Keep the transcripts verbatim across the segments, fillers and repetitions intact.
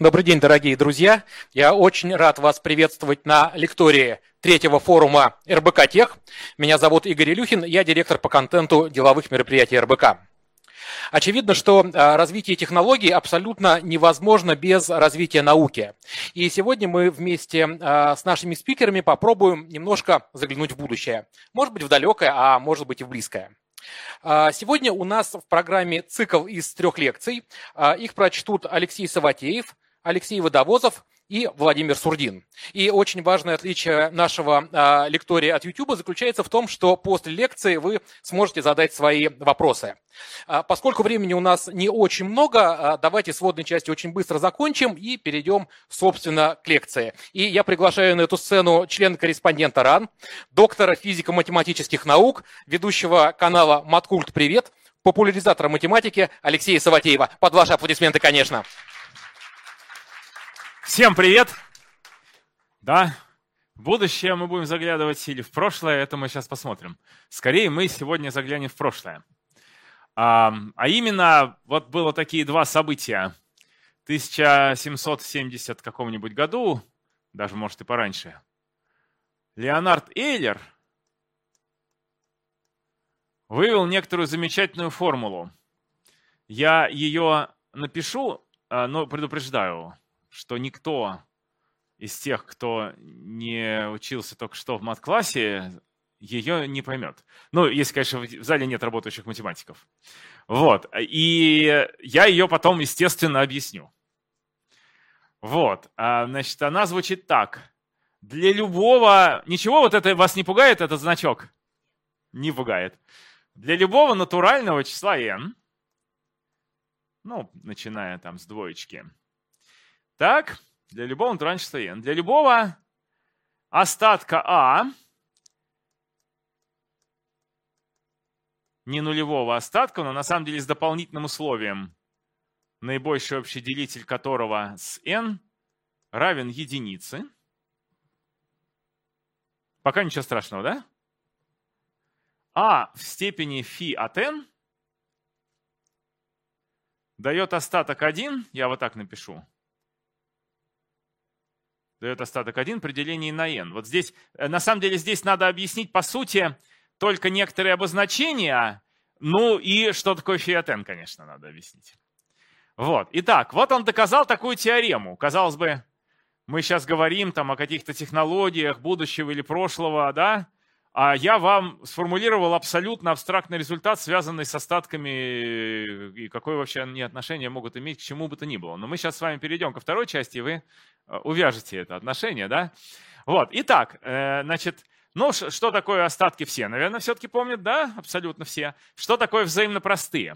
Добрый день, дорогие друзья. Я очень рад вас приветствовать на лектории третьего форума эр бэ ка Тех. Меня зовут Игорь Илюхин, я директор по контенту деловых мероприятий эр бэ ка. Очевидно, что развитие технологий абсолютно невозможно без развития науки. И сегодня мы вместе с нашими спикерами попробуем немножко заглянуть в будущее. Может быть, в далекое, а может быть и в близкое. Сегодня у нас в программе цикл из трех лекций. Их прочтут Алексей Саватеев, Алексей Водовозов и Владимир Сурдин. И очень важное отличие нашего а, лектория от YouTube заключается в том, что после лекции вы сможете задать свои вопросы. А, поскольку времени у нас не очень много, а, давайте с вводной части очень быстро закончим и перейдем, собственно, к лекции. И я приглашаю на эту сцену члена-корреспондента РАН, доктора физико-математических наук, ведущего канала «Маткульт. Привет», популяризатора математики Алексея Саватеева. Под ваши аплодисменты, конечно. Всем привет! Да, в будущее мы будем заглядывать или в прошлое, это мы сейчас посмотрим. Скорее, мы сегодня заглянем в прошлое. А, а именно, вот было такие два события. В тысяча семьсот семидесятом каком-нибудь году, даже, может, и пораньше, Леонард Эйлер вывел некоторую замечательную формулу. Я ее напишу, но предупреждаю, что никто из тех, кто не учился только что в мат-классе, ее не поймет. Ну, если, конечно, в зале нет работающих математиков. Вот. И я ее потом, естественно, объясню. Вот. Значит, она звучит так. Для любого... Ничего вот это вас не пугает, этот значок? Не пугает. Для любого натурального числа n, ну, начиная там с двоечки, так, для любого натурального числа n, для любого остатка а, не нулевого остатка, но на самом деле с дополнительным условием, наибольший общий делитель которого с n равен единице. Пока ничего страшного, да? А в степени φ от n дает остаток один, я вот так напишу. Дает остаток один при делении на n. Вот здесь, на самом деле, здесь надо объяснить, по сути, только некоторые обозначения, ну и что такое φ от n, конечно, надо объяснить. Вот. Итак, вот он доказал такую теорему. Казалось бы, мы сейчас говорим там о каких-то технологиях будущего или прошлого, да? А я вам сформулировал абсолютно абстрактный результат, связанный с остатками, и какое вообще они отношение могут иметь к чему бы то ни было. Но мы сейчас с вами перейдем ко второй части, и вы увяжете это отношение, да? Вот, итак, значит, ну что такое остатки все? Наверное, все-таки помнят, да? Абсолютно все. Что такое взаимно простые?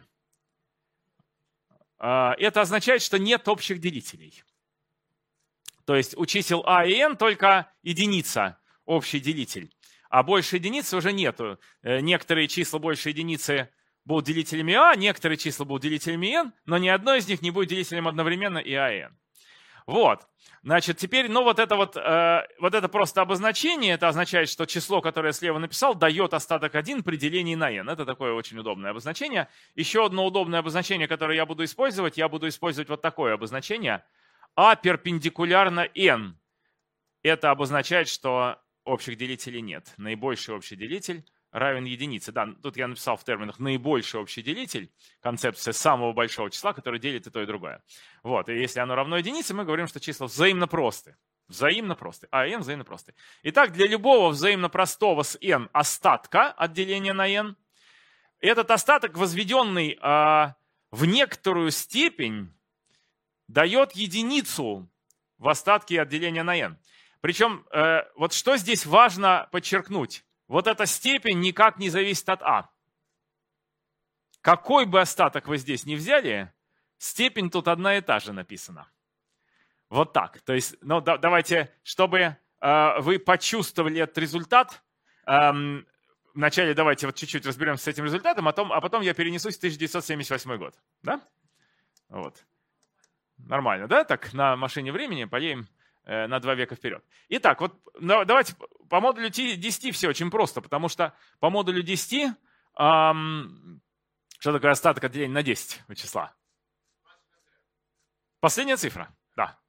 Это означает, что нет общих делителей. То есть у чисел а и n только единица, общий делитель. А больше единицы уже нету. Некоторые числа больше единицы будут делителями а, некоторые числа будут делителями n, но ни одно из них не будет делителем одновременно и а, и n. Вот. Значит, теперь, ну вот это вот, э, вот это просто обозначение, это означает, что число, которое я слева написал, дает остаток один при делении на n. Это такое очень удобное обозначение. Еще одно удобное обозначение, которое я буду использовать, я буду использовать вот такое обозначение. А перпендикулярно n. Это обозначает, что общих делителей нет. Наибольший общий делитель равен единице. Да, тут я написал в терминах наибольший общий делитель, концепция самого большого числа, который делит и то, и другое. Вот, и если оно равно единице, мы говорим, что числа взаимно просты. Взаимно просты. А и n взаимно просты. Итак, для любого взаимно простого с n остатка от деления на n, этот остаток, возведенный э, в некоторую степень, дает единицу в остатке от деления на n. Причем, э, вот что здесь важно подчеркнуть. Вот эта степень никак не зависит от а. Какой бы остаток вы здесь ни взяли, степень тут одна и та же написана. Вот так. То есть, ну, да, давайте, чтобы э, вы почувствовали этот результат, э, вначале давайте вот чуть-чуть разберемся с этим результатом, а потом, а потом я перенесусь в тысяча девятьсот семьдесят восьмой год. Да? Вот. Нормально, да? Так, на машине времени поедем на два века вперед. Итак, вот давайте по модулю десять все очень просто, потому что по модулю десять, эм, что такое остаток от деления на десять у числа? Последняя цифра, да.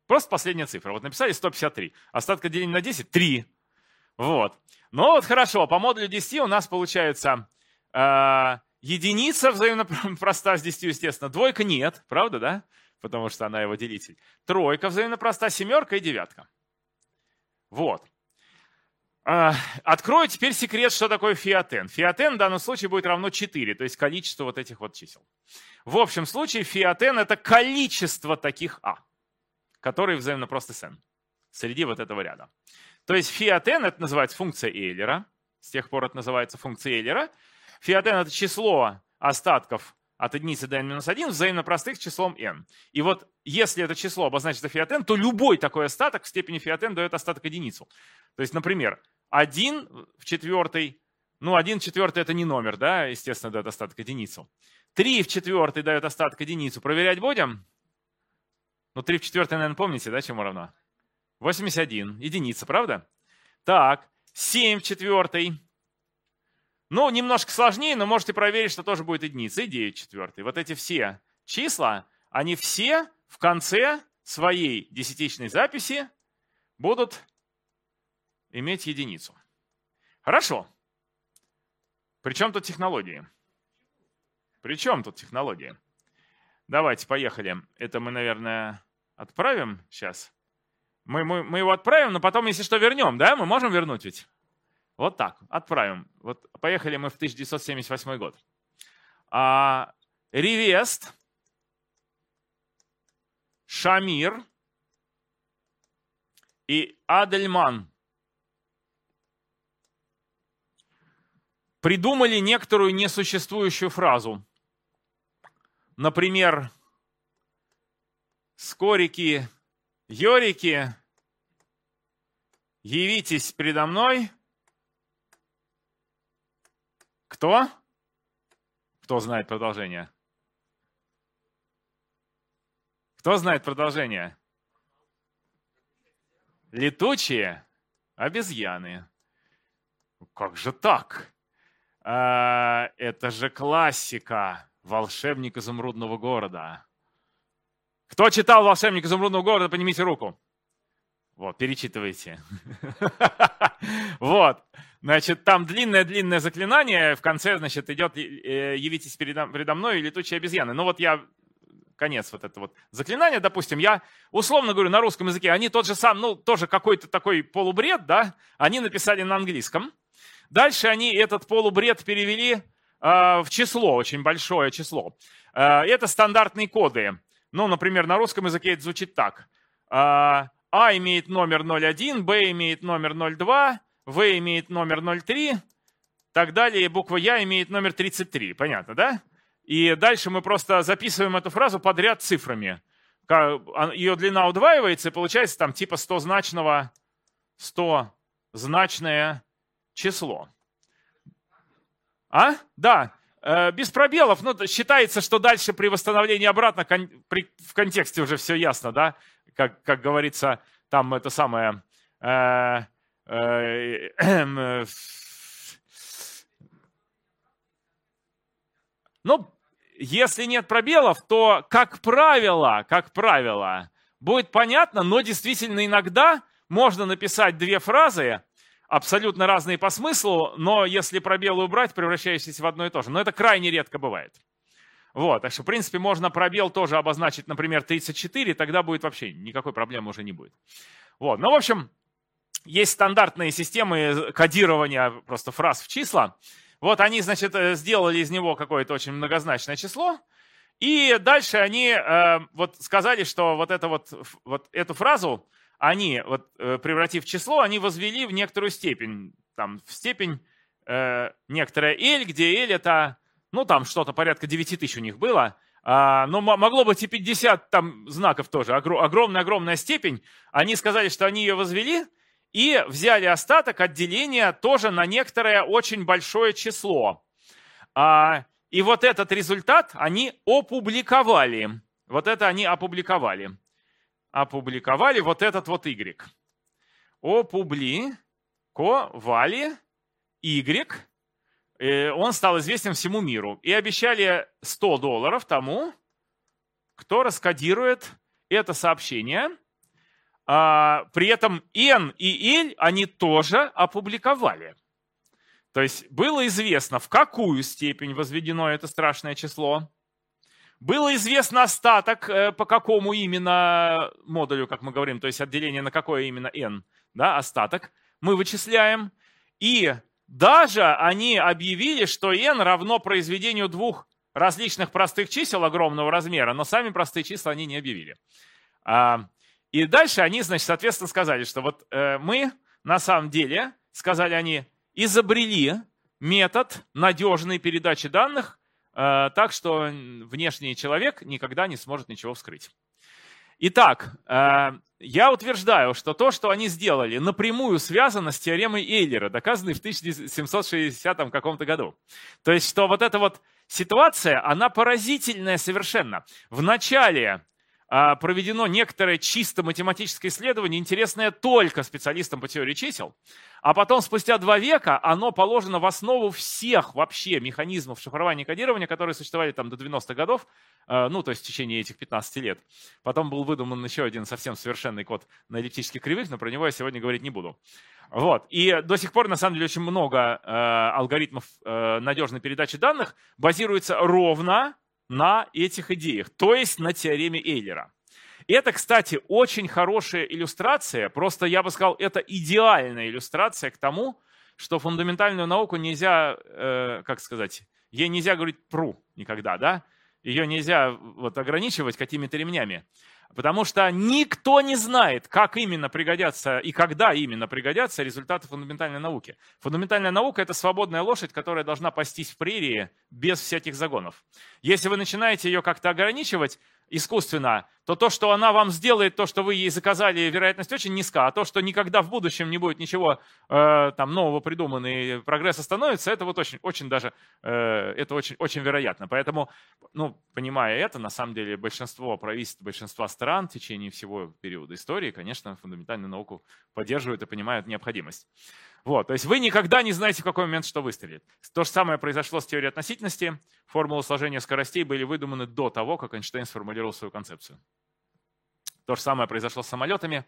Просто последняя цифра. Вот написали сто пятьдесят три. Остатка деления на десять – три. Вот. Ну вот хорошо, по модулю десяти у нас получается э, единица взаимно проста с десятью, естественно. Двойка нет, правда, да? Потому что она его делитель. Тройка взаимно проста, семерка и девятка. Вот. Э, открою теперь секрет, что такое φn. φn в данном случае будет равно четыре, то есть количество вот этих вот чисел. В общем случае φn это количество таких а, которые взаимно просты с n среди вот этого ряда. То есть φn это называется функция Эйлера. С тех пор это называется функция Эйлера. φn это число остатков от единицы до n минус один взаимно простых числом n. И вот если это число обозначится φn, то любой такой остаток в степени φn дает остаток единицу. То есть, например, один в четвертой, ну один в четвертой это не номер, да, естественно, дает остаток единицу. три в четвертой дает остаток единицу. Проверять будем? Ну три в четвертой, наверное, помните, да, чему равно? восемьдесят один, единица, правда? Так, семь в четвертой. Ну, немножко сложнее, но можете проверить, что тоже будет единица. И девять в четвертой. Вот эти все числа, они все в конце своей десятичной записи будут иметь единицу. Хорошо. При чем тут технологии? При чем тут технологии? Давайте, поехали. Это мы, наверное, отправим сейчас. Мы, мы, мы его отправим, но потом, если что, вернем, да? Мы можем вернуть ведь? Вот так, отправим. Вот поехали мы в тысяча девятьсот семьдесят восьмой год. А, Ревест, Шамир и Адельман придумали некоторую несуществующую фразу. Например, скорики, Йорики, явитесь предо мной. Кто? Кто знает продолжение? Кто знает продолжение? Летучие обезьяны. Как же так? А, это же классика. Волшебник изумрудного города. Кто читал «Волшебник изумрудного города», поднимите руку. Вот, перечитывайте. Вот, значит, там длинное-длинное заклинание, в конце, значит, идет «Явитесь передо мной» и «Летучие обезьяны». Ну вот я, конец вот это вот заклинание, допустим, я условно говорю на русском языке, они тот же сам, ну, тоже какой-то такой полубред, да, они написали на английском. Дальше они этот полубред перевели э, в число, очень большое число. Э, это стандартные коды. Ну, например, на русском языке это звучит так. А имеет номер ноль один, Б имеет номер ноль два, В имеет номер ноль три, так далее. И буква Я имеет номер тридцать три. Понятно, да? И дальше мы просто записываем эту фразу подряд цифрами. Ее длина удваивается, и получается там типа стозначного, стозначное число. А? Да. Без пробелов, ну, считается, что дальше при восстановлении обратно кон, при, в контексте уже все ясно, да, как, как говорится, там это самое, э, э, э, ну, если нет пробелов, то, как правило, как правило, будет понятно, но действительно иногда можно написать две фразы, абсолютно разные по смыслу, но если пробелы убрать, превращающиеся в одно и то же. Но это крайне редко бывает. Вот, так что, в принципе, можно пробел тоже обозначить, например, тридцать четыре, тогда будет вообще никакой проблемы уже не будет. Вот, ну, в общем, есть стандартные системы кодирования просто фраз в числа. Вот они, значит, сделали из него какое-то очень многозначное число, и дальше они э, вот сказали, что вот, это вот, вот эту фразу они, вот, превратив в число, они возвели в некоторую степень. Там, в степень э, некоторая L, где L это, ну, там что-то порядка девять тысяч у них было. А, но могло быть и пятьдесят там знаков тоже. Огромная-огромная степень. Они сказали, что они ее возвели и взяли остаток от деления тоже на некоторое очень большое число. А, и вот этот результат они опубликовали. Вот это они опубликовали. Опубликовали вот этот вот Y. Опубликовали Y. Он стал известен всему миру. И обещали сто долларов тому, кто раскодирует это сообщение а, при этом n и l они тоже опубликовали. То есть было известно, в какую степень возведено это страшное число. Было известно остаток, по какому именно модулю, как мы говорим, то есть отделение на какое именно n, да, остаток мы вычисляем. И даже они объявили, что n равно произведению двух различных простых чисел огромного размера, но сами простые числа они не объявили. И дальше они, значит, соответственно, сказали, что вот мы на самом деле, сказали они, изобрели метод надежной передачи данных, так что внешний человек никогда не сможет ничего вскрыть. Итак, я утверждаю, что то, что они сделали, напрямую связано с теоремой Эйлера, доказанной в тысяча семьсот шестидесятом каком-то году. То есть, что вот эта вот ситуация, она поразительная совершенно. Вначале проведено некоторое чисто математическое исследование, интересное только специалистам по теории чисел, а потом спустя два века оно положено в основу всех вообще механизмов шифрования и кодирования, которые существовали там до девяностых годов, ну то есть в течение этих пятнадцати лет. Потом был выдуман еще один совсем совершенный код на эллиптических кривых, но про него я сегодня говорить не буду. Вот. И до сих пор, на самом деле, очень много э, алгоритмов э, надежной передачи данных базируется ровно на этих идеях, то есть на теореме Эйлера. Это, кстати, очень хорошая иллюстрация, просто я бы сказал, это идеальная иллюстрация к тому, что фундаментальную науку нельзя, э, как сказать, ей нельзя говорить пру никогда, да? Ее нельзя вот ограничивать какими-то ремнями, потому что никто не знает, как именно пригодятся и когда именно пригодятся результаты фундаментальной науки. Фундаментальная наука – это свободная лошадь, которая должна пастись в прерии без всяких загонов. Если вы начинаете ее как-то ограничивать искусственно, то то, что она вам сделает, то, что вы ей заказали, вероятность очень низка, а то, что никогда в будущем не будет ничего э, там нового придумано и прогресс остановится, это вот очень, очень даже, э, это очень, очень вероятно. Поэтому, ну, понимая это, на самом деле большинство правительств, большинства стран в течение всего периода истории, конечно, фундаментальную науку поддерживают и понимают необходимость. Вот, то есть вы никогда не знаете, в какой момент что выстрелит. То же самое произошло с теорией относительности. Формулы сложения скоростей были выдуманы до того, как Эйнштейн сформулировал свою концепцию. То же самое произошло с самолетами.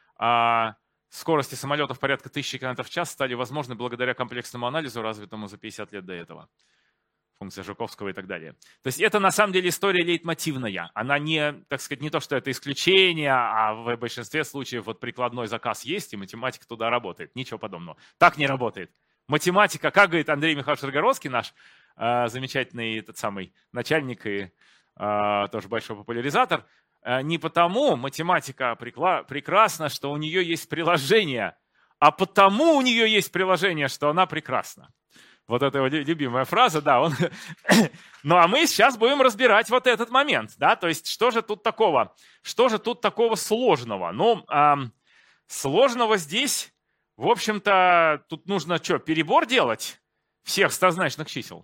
А скорости самолетов порядка тысячи километров в час стали возможны благодаря комплексному анализу, развитому за пятьдесят лет до этого. Функция Жуковского и так далее. То есть это на самом деле история лейтмотивная. Она не, так сказать, не то, что это исключение, а в большинстве случаев вот прикладной заказ есть, и математика туда работает. Ничего подобного. Так не работает. Математика, как говорит Андрей Михайлович Рогоровский, наш э, замечательный этот самый начальник и э, тоже большой популяризатор, э, не потому математика прикла- прекрасна, что у нее есть приложение, а потому у нее есть приложение, что она прекрасна. Вот это его любимая фраза, да. Он... ну, а мы сейчас будем разбирать вот этот момент, да, то есть что же тут такого, что же тут такого сложного? Ну, эм, сложного здесь, в общем-то, тут нужно что, перебор делать всех стозначных чисел?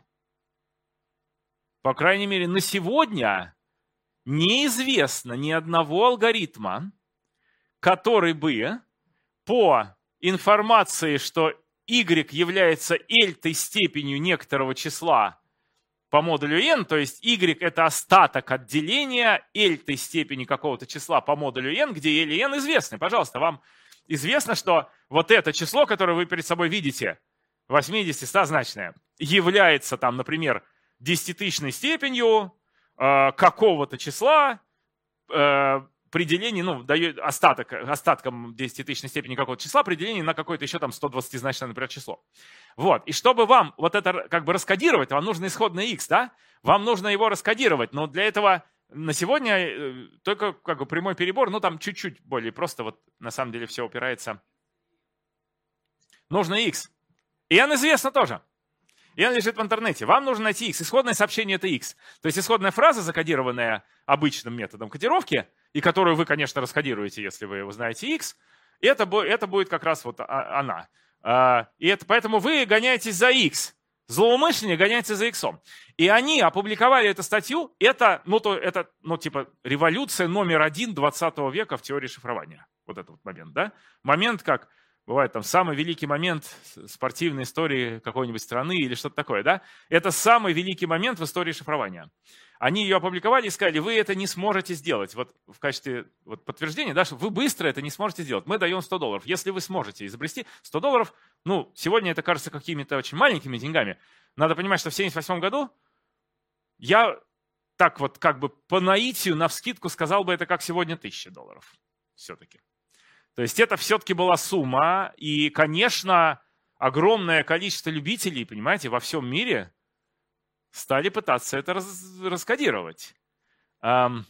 По крайней мере, на сегодня неизвестно ни одного алгоритма, который бы по информации, что y является l-той степенью некоторого числа по модулю n, то есть y это остаток от деления l-той степени какого-то числа по модулю n, где l и n известны. Пожалуйста, вам известно, что вот это число, которое вы перед собой видите, восьмидесяти, стозначное, является там, например, десятитысячной степенью э, какого-то числа, э, при делении, ну, дает остаток, остатком десятитысячной степени какого-то числа, при делении на какое-то еще там сто двадцатизначное, например, число. Вот. И чтобы вам вот это как бы раскодировать, вам нужно исходное x, да? Вам нужно его раскодировать, но для этого на сегодня только как бы прямой перебор, ну, там чуть-чуть более просто, вот на самом деле все упирается. Нужно x. И n известно тоже. И он лежит в интернете. Вам нужно найти x. Исходное сообщение – это x. То есть исходная фраза, закодированная обычным методом кодировки, и которую вы, конечно, раскодируете, если вы знаете x, это, это будет как раз вот она. И это, поэтому вы гоняетесь за x. Злоумышленник гоняется за x. И они опубликовали эту статью. Это, ну, то, это ну, типа революция номер один двадцатого века в теории шифрования. Вот этот вот момент, да? Момент, как бывает там самый великий момент спортивной истории какой-нибудь страны или что-то такое, да? Это самый великий момент в истории шифрования. Они ее опубликовали и сказали, вы это не сможете сделать. Вот в качестве вот подтверждения, да, что вы быстро это не сможете сделать. Мы даем сто долларов. Если вы сможете изобрести сто долларов, ну, сегодня это кажется какими-то очень маленькими деньгами. Надо понимать, что в семьдесят восьмом году я так вот как бы по наитию, навскидку сказал бы, это как сегодня тысяча долларов все-таки. То есть это все-таки была сумма, и, конечно, огромное количество любителей, понимаете, во всем мире стали пытаться это раз, раскодировать. Эм,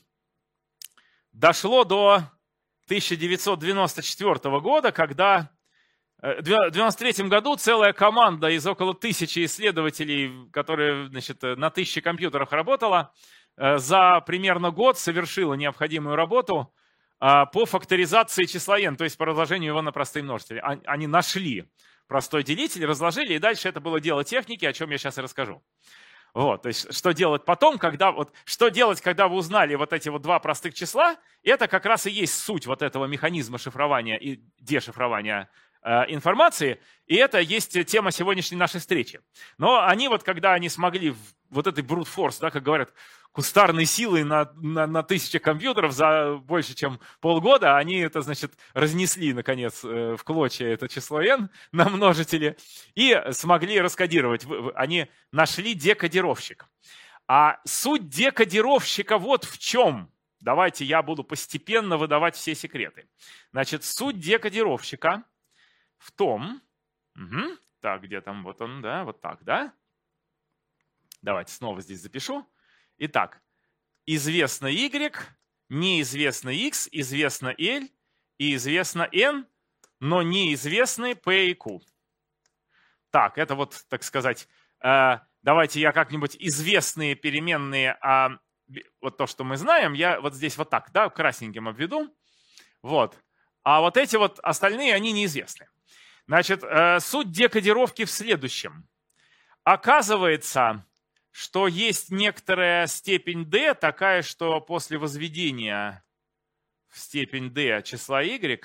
дошло до тысяча девятьсот девяносто четвёртого года, когда в девяносто третьем году целая команда из около тысячи исследователей, которые, значит, на тысячи компьютерах работала, за примерно год совершила необходимую работу по факторизации числа n, то есть по разложению его на простые множители. Они нашли простой делитель, разложили, и дальше это было дело техники, о чем я сейчас и расскажу. Вот, то есть что делать потом, когда вот что делать, когда вы узнали вот эти вот два простых числа, это как раз и есть суть вот этого механизма шифрования и дешифрования э, информации, и это есть тема сегодняшней нашей встречи. Но они вот, когда они смогли в, вот этой brute force, да, как говорят, кустарной силой на, на, на тысячи компьютеров за больше, чем полгода, они это, значит, разнесли, наконец, в клочья это число n на множители и смогли раскодировать. Они нашли декодировщик. А суть декодировщика вот в чем. Давайте я буду постепенно выдавать все секреты. Значит, суть декодировщика в том... Угу, так, где там, вот он, да, вот так, да? Давайте снова здесь запишу. Итак, известно y, неизвестно x, известно l и известно n, но неизвестны p и q. Так, это вот, так сказать, давайте я как-нибудь известные переменные, а вот то, что мы знаем, я вот здесь вот так, да, красненьким обведу. Вот. А вот эти вот остальные, они неизвестны. Значит, суть декодировки в следующем. Оказывается, что есть некоторая степень d, такая, что после возведения в степень d числа y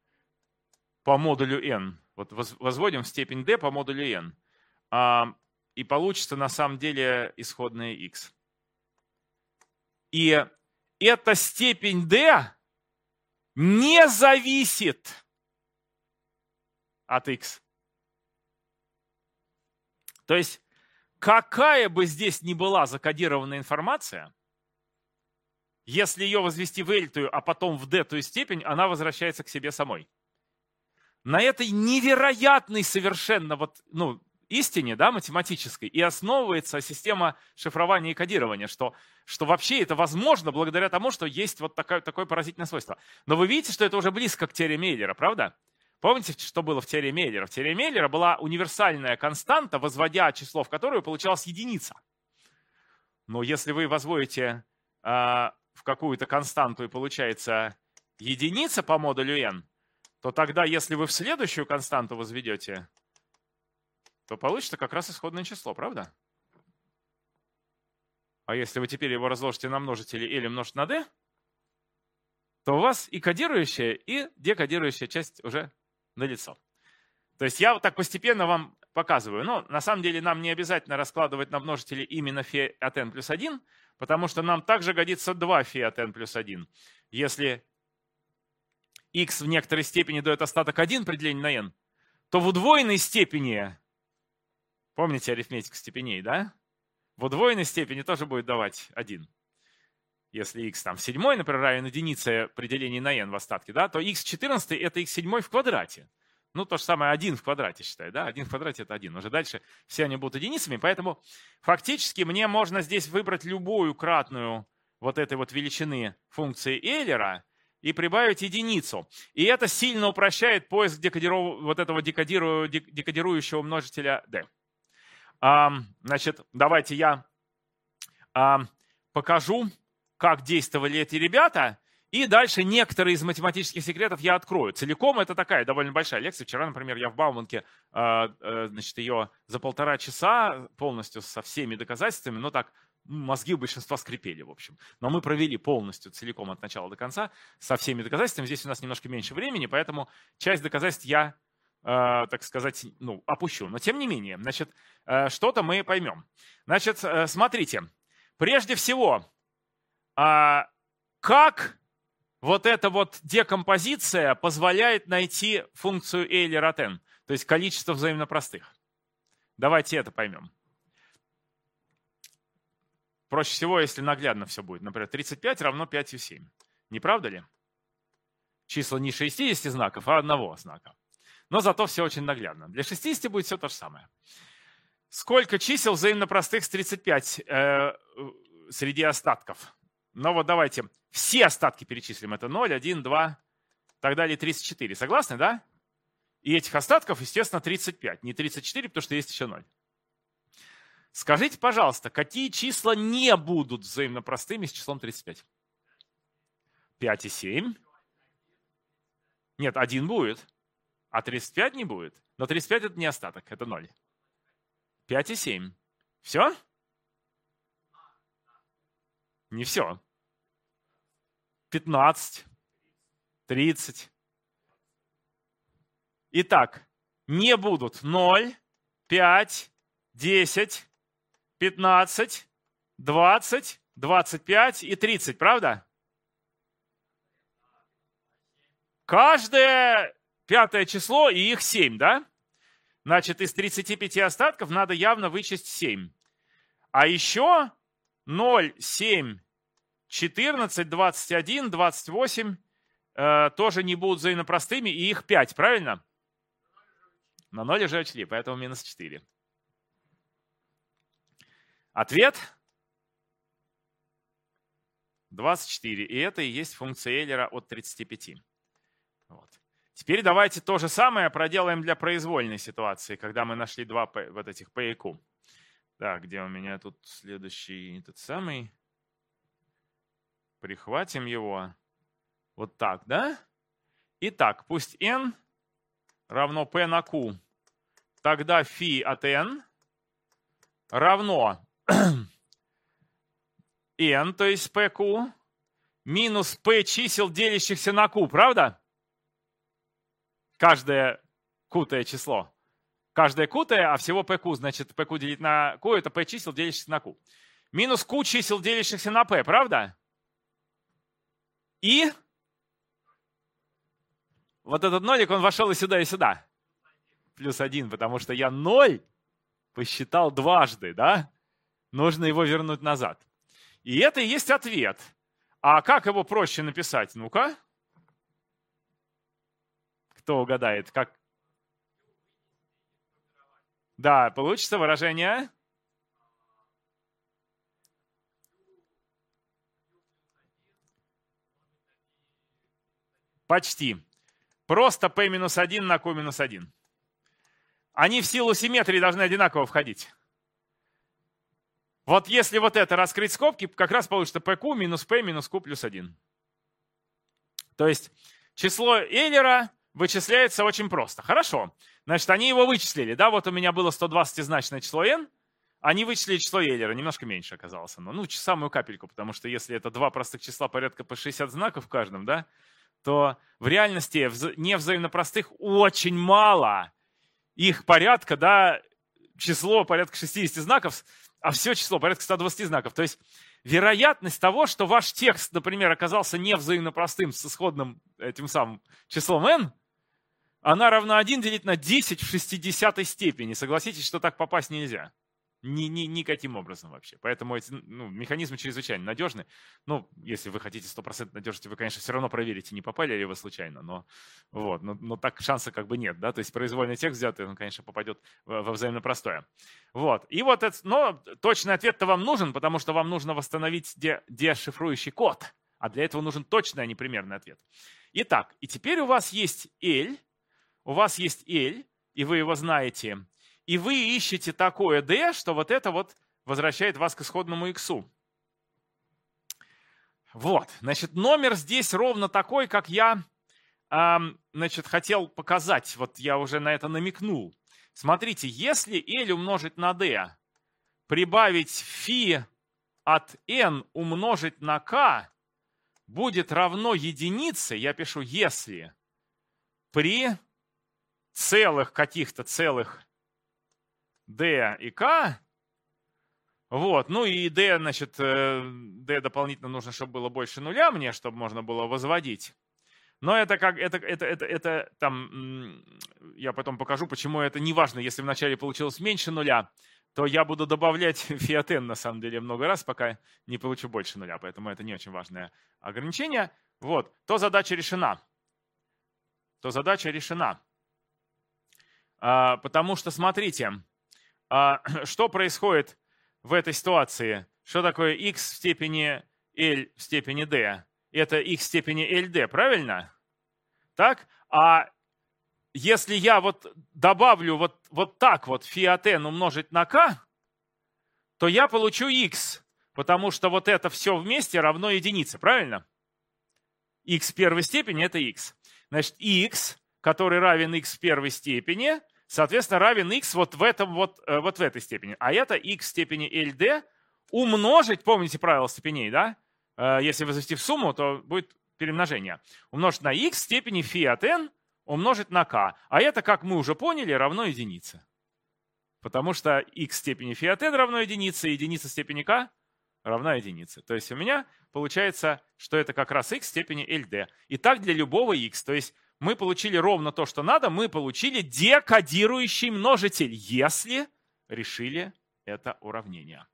по модулю n, вот возводим в степень d по модулю n, и получится на самом деле исходное x. И эта степень d не зависит от x. То есть какая бы здесь ни была закодированная информация, если ее возвести в l-тую, а потом в d-тую степень, она возвращается к себе самой. На этой невероятной совершенно вот, ну, истине, да, математической и основывается система шифрования и кодирования, что, что вообще это возможно благодаря тому, что есть вот такое, такое поразительное свойство. Но вы видите, что это уже близко к теореме Эйлера, правда? Помните, что было в теореме Эйлера? В теореме Эйлера была универсальная константа, возводя число, в которую получалась единица. Но если вы возводите э, в какую-то константу и получается единица по модулю n, то тогда, если вы в следующую константу возведете, то получится как раз исходное число, правда? А если вы теперь его разложите на множители или умножить на d, то у вас и кодирующая, и декодирующая часть уже налицо. То есть я вот так постепенно вам показываю. Но на самом деле нам не обязательно раскладывать на множители именно φ от n плюс один, потому что нам также годится два φ от n плюс один. Если x в некоторой степени дает остаток один при делении на n, то в удвоенной степени, помните арифметику степеней, да? В удвоенной степени тоже будет давать один. Если x там в седьмой, например, равен единице при делении на n в остатке, да, то x в четырнадцатой это x в седьмой в квадрате. Ну, то же самое один в квадрате, считай, да, один в квадрате это один. Уже дальше все они будут единицами, поэтому фактически мне можно здесь выбрать любую кратную вот этой вот величины функции Эйлера и прибавить единицу. И это сильно упрощает поиск декодиров... вот этого декодиру... декодирующего множителя d. А, значит, давайте я а, покажу, как действовали эти ребята, и дальше некоторые из математических секретов я открою. Целиком это такая довольно большая лекция. Вчера, например, я в Бауманке, значит, ее за полтора часа полностью со всеми доказательствами, ну так, мозги у большинства скрипели, в общем. Но мы провели полностью, целиком от начала до конца, со всеми доказательствами. Здесь у нас немножко меньше времени, поэтому часть доказательств я э, так сказать, ну, опущу. Но тем не менее, значит, э, что-то мы поймем. Значит, э, смотрите, прежде всего, э, как вот эта вот декомпозиция позволяет найти функцию Эйлер-Атен, то есть количество взаимно простых. Давайте это поймем. Проще всего, если наглядно все будет. Например, тридцать пять равно пятью семь. Не правда ли? Числа не шестидесяти знаков, а одного знака. Но зато все очень наглядно. Для шестидесяти будет все то же самое. Сколько чисел взаимно простых с тридцать пять э, среди остатков? Ну вот давайте все остатки перечислим. Это ноль, один, два, так далее, тридцать четыре. Согласны, да? И этих остатков, естественно, тридцать пять. Не тридцать четыре, потому что есть еще ноль. Скажите, пожалуйста, какие числа не будут взаимно простыми с числом тридцать пять? пять и семь. Нет, один будет, а тридцать пять не будет. Но тридцать пять это не остаток, это ноль. пять и семь. Все? Не все. пятнадцать, тридцать. Итак, не будут ноль, пять, десять, пятнадцать, двадцать, двадцать пять и тридцать, правда? Каждое пятое число и их семь, да? Значит, из тридцати пяти остатков надо явно вычесть семь. А еще ноль, семь, четырнадцать, двадцать один, двадцать восемь э, тоже не будут взаимно простыми, и их пять, правильно? На ноль уже учли, поэтому минус четыре. Ответ двадцать четыре. И это и есть функция Эйлера от тридцати пяти. Вот. Теперь давайте то же самое проделаем для произвольной ситуации, когда мы нашли два вот этих P и Q. Так, где у меня тут следующий этот самый? Прихватим его. Вот так, да? Итак, пусть n равно P на Q. Тогда φ от n равно n, то есть pq, минус p чисел, делящихся на q, правда? Каждое q-тое число. Каждое q-тое, а всего pq, значит, pq делить на q, это p чисел, делящихся на q. Минус q чисел, делящихся на p, правда? И вот этот нолик, он вошел и сюда, и сюда. Плюс один, потому что я ноль посчитал дважды, да? Нужно его вернуть назад. И это и есть ответ. А как его проще написать? Ну-ка. Кто угадает? Как? Да, получится выражение. Почти. Просто p минус один на q минус один. Они в силу симметрии должны одинаково входить. Вот если вот это раскрыть скобки, как раз получится pq минус p минус q плюс один. То есть число Эйлера вычисляется очень просто. Хорошо. Значит, они его вычислили. Да, вот у меня было сто двадцатизначное число n. Они вычислили число Эйлера. Немножко меньше оказалось оно. Ну, самую капельку, потому что если это два простых числа порядка по шестьдесят знаков в каждом, да, то в реальности не взаимно простых очень мало. Их порядка, да, число порядка шестидесяти знаков, а все число порядка ста двадцати знаков. То есть вероятность того, что ваш текст, например, оказался не взаимно простым с исходным этим самым числом n, она равна один делить на десять в шестидесятой степени. Согласитесь, что так попасть нельзя. Ни, ни, никаким образом вообще. Поэтому эти ну, механизмы чрезвычайно надежны. Ну, если вы хотите сто процентов надежности, вы, конечно, все равно проверите, не попали ли вы случайно. Но, вот, но, но так шанса как бы нет. Да? То есть произвольный текст взятый, он, конечно, попадет во взаимно простое. Вот. И вот это, но точный ответ-то вам нужен, потому что вам нужно восстановить де, дешифрующий код. А для этого нужен точный, а не примерный ответ. Итак, и теперь у вас есть L, у вас есть L, и вы его знаете. И вы ищете такое d, что вот это вот возвращает вас к исходному x. Вот, значит, номер здесь ровно такой, как я, э, значит, хотел показать. Вот я уже на это намекнул. Смотрите, если L умножить на d, прибавить φ от n умножить на k будет равно единице, я пишу если, при целых каких-то целых d и k. Вот, ну и d, значит, d дополнительно нужно, чтобы было больше нуля мне, чтобы можно было возводить. Но это как, это, это, это, это там, я потом покажу, почему это не важно. Если вначале получилось меньше нуля, то я буду добавлять фиат n на самом деле много раз, пока не получу больше нуля. Поэтому это не очень важное ограничение. Вот, то задача решена. То задача решена. А, потому что, смотрите, а, что происходит в этой ситуации? Что такое x в степени L в степени d? Это x в степени ld, правильно? Так? А если я вот добавлю вот, вот так вот фиат n умножить на k, то я получу x, потому что вот это все вместе равно единице, правильно? X в первой степени это x. Значит, x, который равен x в первой степени, соответственно, равен x вот в, этом, вот, вот в этой степени. А это x в степени ld умножить, помните правило степеней, да? Если возвести в сумму, то будет перемножение. Умножить на x в степени фиат n умножить на k. А это, как мы уже поняли, равно единице. Потому что x в степени фиат n равно единице, и единица в степени k равна единице. То есть у меня получается, что это как раз x в степени ld. И так для любого x. То есть мы получили ровно то, что надо. Мы получили декодирующий множитель, если решили это уравнение.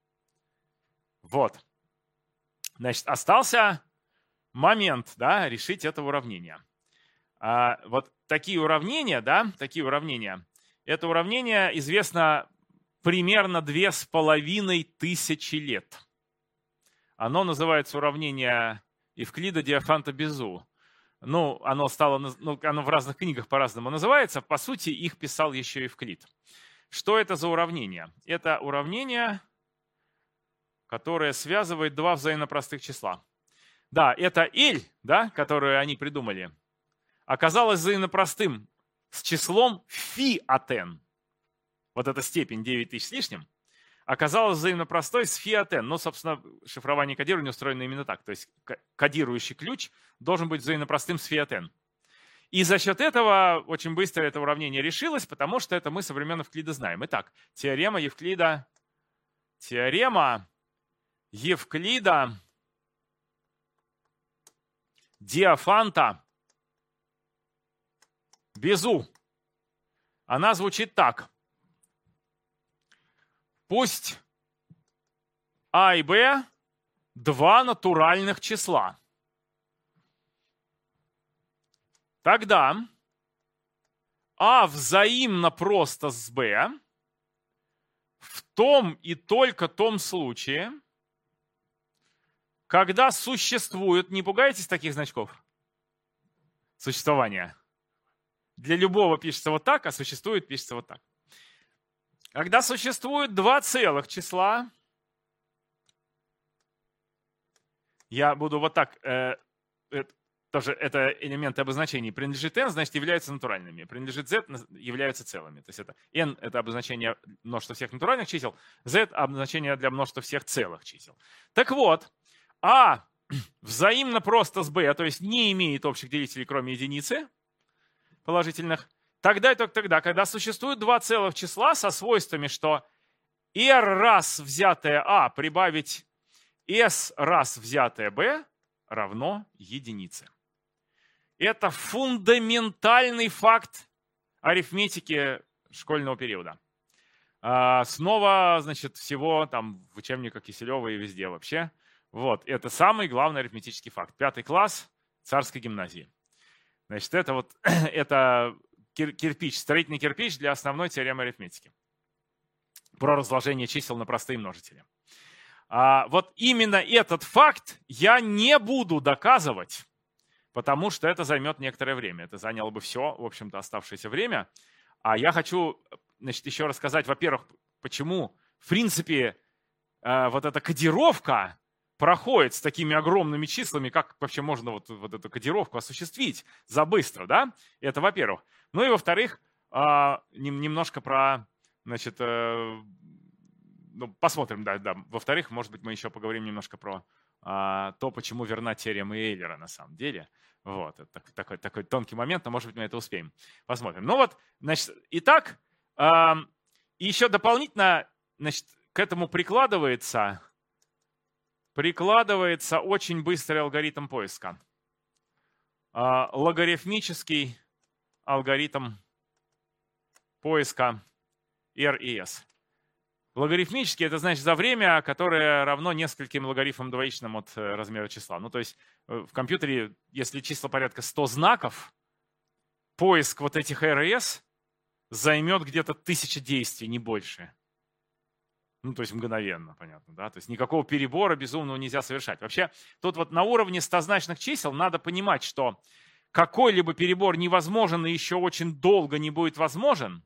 Вот. Значит, остался момент, да, решить это уравнение. А вот такие уравнения, да, такие уравнения. Это уравнение известно примерно две с половиной тысячи лет. Оно называется уравнение Евклида Диофанта Безу. Ну, оно стало, ну, оно в разных книгах по-разному называется. По сути, их писал еще Евклид. Что это за уравнение? Это уравнение, которое связывает два взаимопростых числа. Да, это L, да, которое они придумали, оказалось взаимопростым с числом φ от n. Вот эта степень девять тысяч с лишним оказалась взаимопростой с φ от n. Ну, собственно, шифрование и кодирование устроено именно так. То есть кодирующий ключ должен быть взаимопростым с φ от n. И за счет этого очень быстро это уравнение решилось, потому что это мы со времен Евклида знаем. Итак, теорема Евклида, теорема Евклида Диофанта Безу. Она звучит так. Пусть А и Б два натуральных числа. Тогда А взаимно просто с Б в том и только том случае, когда существует, не пугаетесь таких значков? Существование. Для любого пишется вот так, а существует пишется вот так. Когда существует два целых числа, я буду вот так, э, э, тоже это элементы обозначений. Принадлежит n, значит, являются натуральными. Принадлежит z, являются целыми. То есть это n – это обозначение множества всех натуральных чисел, z – обозначение для множества всех целых чисел. Так вот, А взаимно просто с b, то есть не имеет общих делителей, кроме единицы положительных, тогда и только тогда, когда существует два целых числа со свойствами, что r раз взятое а прибавить s раз взятое b равно единице. Это фундаментальный факт арифметики школьного периода. Снова, значит, всего там в учебниках Киселева и везде вообще. Вот, это самый главный арифметический факт. Пятый класс царской гимназии. Значит, это вот это кирпич, строительный кирпич для основной теоремы арифметики. Про разложение чисел на простые множители. А вот именно этот факт я не буду доказывать, потому что это займет некоторое время. Это заняло бы все, в общем-то, оставшееся время. А я хочу, значит, еще рассказать, во-первых, почему, в принципе, вот эта кодировка проходит с такими огромными числами, как вообще можно вот, вот эту кодировку осуществить за быстро, да? Это во-первых. Ну и во-вторых, немножко про, значит, ну, посмотрим, да, да. Во-вторых, может быть, мы еще поговорим немножко про а, то, почему верна теорема Эйлера на самом деле. Вот, это такой, такой, такой тонкий момент, но, может быть, мы это успеем. Посмотрим. Ну вот, значит, итак, э, еще дополнительно, значит, к этому прикладывается, прикладывается очень быстрый алгоритм поиска. Э, логарифмический алгоритм поиска эр и эс. Логарифмический — это значит за время, которое равно нескольким логарифмам двоичным от размера числа. Ну, то есть в компьютере, если число порядка ста знаков, поиск вот этих эр и эс займет где-то тысяча действий, не больше. Ну, то есть мгновенно, понятно, да? То есть никакого перебора безумного нельзя совершать. Вообще, тут вот на уровне стозначных чисел надо понимать, что какой-либо перебор невозможен и еще очень долго не будет возможен,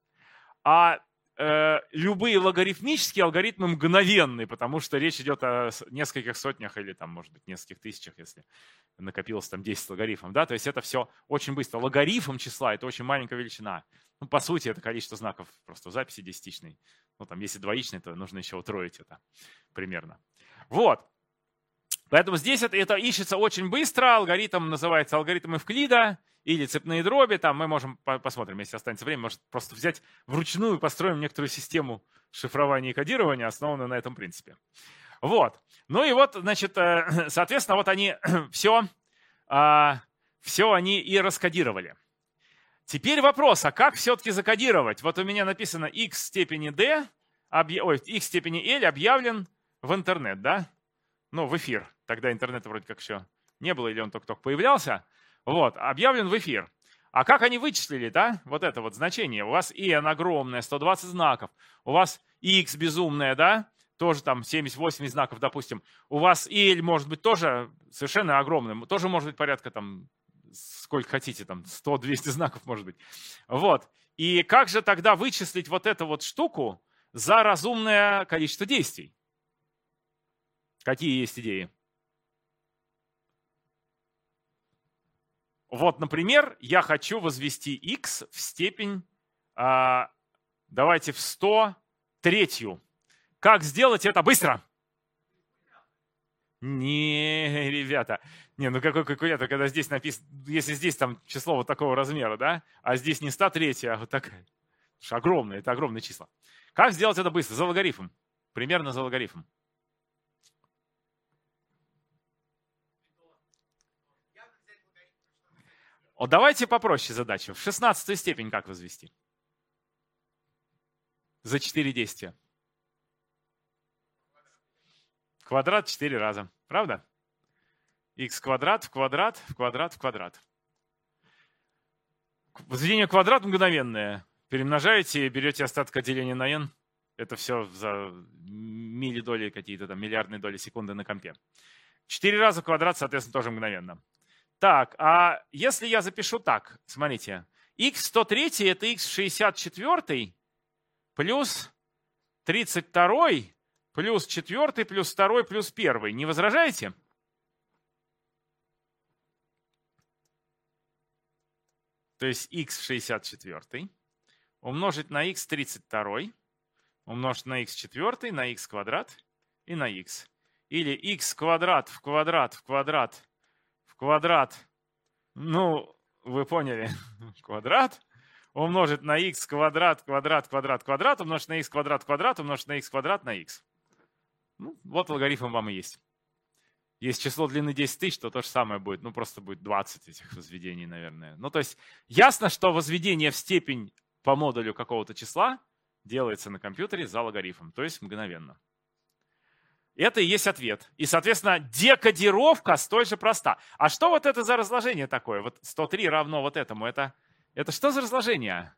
а любые логарифмические алгоритмы мгновенны, потому что речь идет о нескольких сотнях или, там, может быть, нескольких тысячах, если накопилось там десять логарифмов. Да? То есть это все очень быстро. Логарифм числа — это очень маленькая величина. Ну, по сути, это количество знаков просто в записи десятичной. Ну, там, если двоичный, то нужно еще утроить это примерно. Вот. Поэтому здесь это, это ищется очень быстро. Алгоритм называется алгоритм Эвклида или цепные дроби. Там мы можем, посмотрим, если останется время, может просто взять вручную и построим некоторую систему шифрования и кодирования, основанную на этом принципе. Вот. Ну и вот, значит, соответственно, вот они все, все они и раскодировали. Теперь вопрос, а как все-таки закодировать? Вот у меня написано x в степени d, объ... ой, x в степени l объявлен в интернет, да? Ну, в эфир. Тогда интернета вроде как еще не было, или он только-только появлялся. Вот, объявлен в эфир. А как они вычислили, да, вот это вот значение? У вас n огромное, сто двадцать знаков. У вас x безумное, да, тоже там семьдесят-восемьдесят знаков, допустим. У вас l может быть тоже совершенно огромным. Тоже может быть порядка там, сколько хотите, там сто-двести знаков может быть. Вот. И как же тогда вычислить вот эту вот штуку за разумное количество действий? Какие есть идеи? Вот, например, я хочу возвести x в степень, а, давайте, в сто третью. Как сделать это быстро? Не, ребята, не, ну какой калькулятор, когда здесь написано, если здесь там число вот такого размера, да, а здесь не сто третья, а вот такая, огромное, это огромное число. Как сделать это быстро? За логарифм. Примерно за логарифм. Вот давайте попроще задачу. В шестнадцатую степень как возвести? За четыре действия. Квадрат четыре раза. Правда? Х квадрат в квадрат в квадрат в квадрат. Возведение квадрат мгновенное. Перемножаете, берете остаток деления на n. Это все за миллидоли какие-то там, миллиардные доли секунды на компе. четыре раза в квадрат, соответственно, тоже мгновенно. Так, а если я запишу так, смотрите, x в сто третьей это x в шестьдесят четвёртой плюс тридцать второй плюс четвёртый плюс второй плюс первый. Не возражаете? То есть x в шестьдесят четвёртой умножить на x в тридцать второй, умножить на x в четвёртой, на x квадрат и на x. Или x квадрат в квадрат в квадрат квадрат, ну, вы поняли, квадрат, умножить на x квадрат, квадрат, квадрат, квадрат, умножить на x квадрат, квадрат, умножить на x квадрат на x. Ну, вот логарифм вам и есть. Есть число длины десять тысяч, то то же самое будет, ну, просто будет двадцать этих возведений, наверное. Ну, то есть ясно, что возведение в степень по модулю какого-то числа делается на компьютере за логарифм, то есть мгновенно. Это и есть ответ. И, соответственно, декодировка столь же проста. А что вот это за разложение такое? Вот сто три равно вот этому. Это, это что за разложение?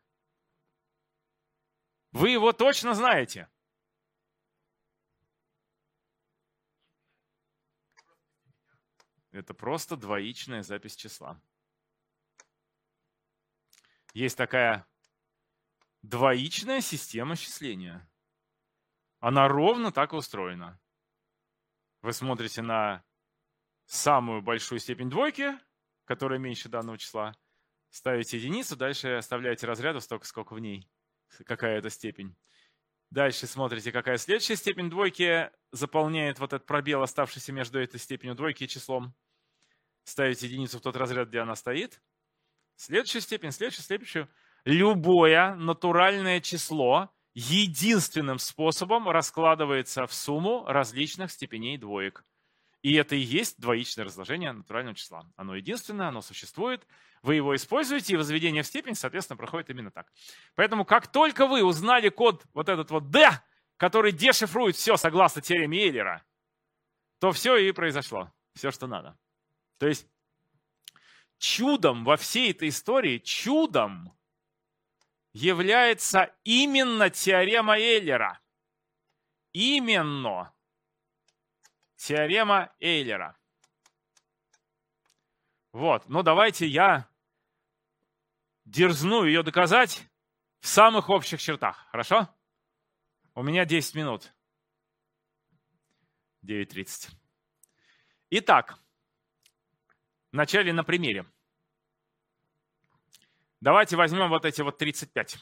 Вы его точно знаете. Это просто двоичная запись числа. Есть такая двоичная система счисления. Она ровно так и устроена. Вы смотрите на самую большую степень двойки, которая меньше данного числа, ставите единицу, дальше оставляете разряду столько, сколько в ней, какая это степень. Дальше смотрите, какая следующая степень двойки заполняет вот этот пробел, оставшийся между этой степенью двойки и числом. Ставите единицу в тот разряд, где она стоит. Следующая степень, следующая, следующая. Любое натуральное число единственным способом раскладывается в сумму различных степеней двоек. И это и есть двоичное разложение натурального числа. Оно единственное, оно существует. Вы его используете, и возведение в степень, соответственно, проходит именно так. Поэтому, как только вы узнали код вот этот вот D, который дешифрует все согласно теореме Эйлера, то все и произошло. Все, что надо. То есть чудом во всей этой истории, чудом является именно теорема Эйлера. Именно теорема Эйлера. Вот, ну давайте я дерзну ее доказать в самых общих чертах. Хорошо? У меня десять минут. девять тридцать. Итак, вначале на примере. Давайте возьмем вот эти вот тридцать пять.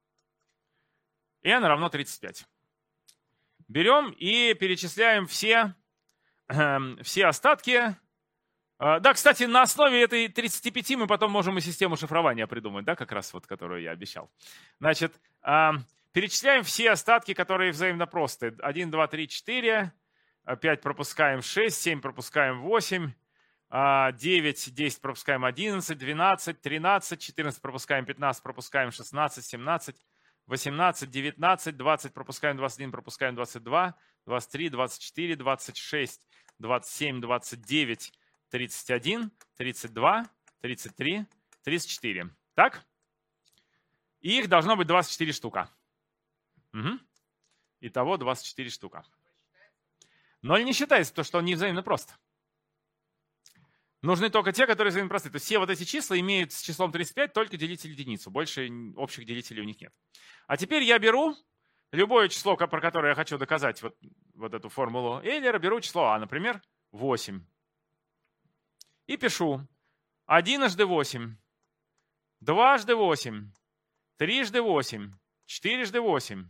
n равно тридцать пять. Берем и перечисляем все, э, все остатки. Да, кстати, на основе этой тридцати пяти мы потом можем и систему шифрования придумать, да, как раз вот, которую я обещал. Значит, перечисляем все остатки, которые взаимно просты. один, два, три, четыре, пять пропускаем шесть, семь пропускаем восемь, девять, десять пропускаем одиннадцать, двенадцать, тринадцать, четырнадцать пропускаем пятнадцать, пропускаем шестнадцать, семнадцать, восемнадцать, девятнадцать, двадцать пропускаем двадцать один, пропускаем двадцать два, двадцать три, двадцать четыре, двадцать шесть, двадцать семь, двадцать девять, тридцать один, тридцать два, тридцать три, тридцать четыре. Так? И их должно быть двадцать четыре штука. Угу. Итого двадцать четыре штука. Ноль не считается, потому что он не взаимно прост. Нужны только те, которые взаимно просты. То есть все вот эти числа имеют с числом тридцать пять только делитель единицу. Больше общих делителей у них нет. А теперь я беру любое число, про которое я хочу доказать вот, вот эту формулу Эйлера, беру число А, например, восемь. И пишу одиножды восемь, дважды восемь, трижды восемь, четырежды восемь,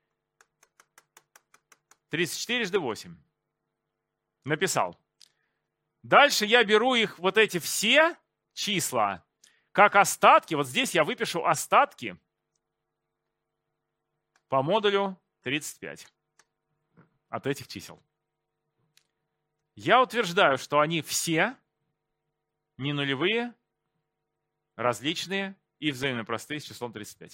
тридцать четырежды восемь. Написал. Дальше я беру их, вот эти все числа, как остатки. Вот здесь я выпишу остатки по модулю тридцать пять от этих чисел. Я утверждаю, что они все не нулевые, различные и взаимно простые с числом тридцать пять.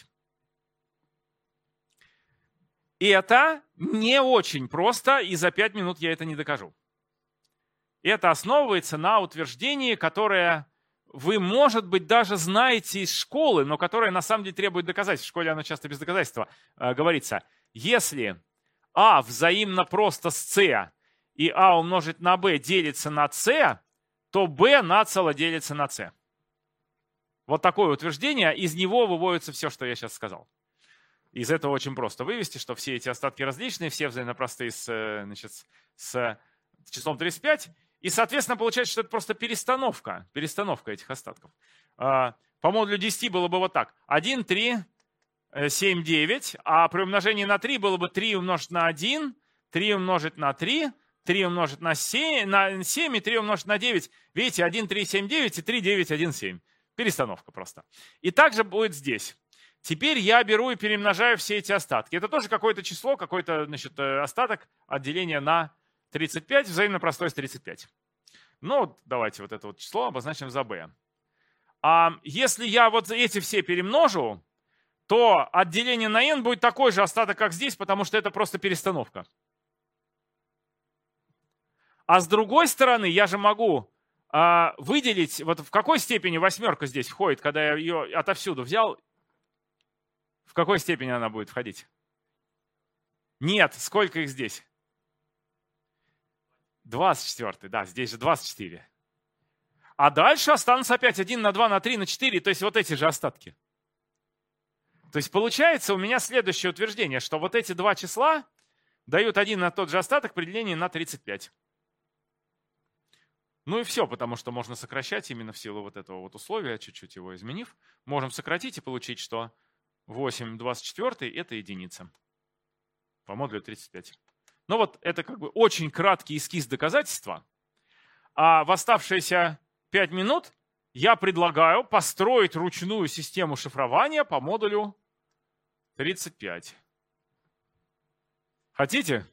И это не очень просто, и за пять минут я это не докажу. Это основывается на утверждении, которое вы, может быть, даже знаете из школы, но которое на самом деле требует доказательств. В школе оно часто без доказательства э, говорится. Если А взаимно просто с С и А умножить на Б делится на С, то b нацело делится на c. Вот такое утверждение, из него выводится все, что я сейчас сказал. Из этого очень просто вывести, что все эти остатки различные, все взаимно простые с, значит, с числом тридцать пять. И, соответственно, получается, что это просто перестановка, перестановка этих остатков. По модулю десяти было бы вот так. один, три, семь, девять, а при умножении на три было бы три умножить на один, три умножить на три, три умножить на семь, на семь и три умножить на девять. Видите, один, три, семь, девять и три, девять, один, семь. Перестановка просто. И также будет здесь. Теперь я беру и перемножаю все эти остатки. Это тоже какое-то число, какой-то, значит, остаток от деления на тридцать пять, взаимно простой с тридцать пять. Ну, давайте вот это вот число обозначим за b. А если я вот эти все перемножу, то от деления на n будет такой же остаток, как здесь, потому что это просто перестановка. А с другой стороны, я же могу а, выделить, вот в какой степени восьмерка здесь входит, когда я ее отовсюду взял, в какой степени она будет входить? Нет, сколько их здесь? двадцать четыре, да, здесь же двадцать четыре. А дальше останутся опять один на два, на три, на четыре, то есть вот эти же остатки. То есть получается у меня следующее утверждение, что вот эти два числа дают один на тот же остаток при делении на тридцать пять. Ну и все, потому что можно сокращать именно в силу вот этого вот условия, чуть-чуть его изменив. Можем сократить и получить, что восемь в двадцать четыре это единица. по модулю тридцать пять. Ну вот это как бы очень краткий эскиз доказательства. А в оставшиеся пять минут я предлагаю построить ручную систему шифрования по модулю тридцать пять. Хотите?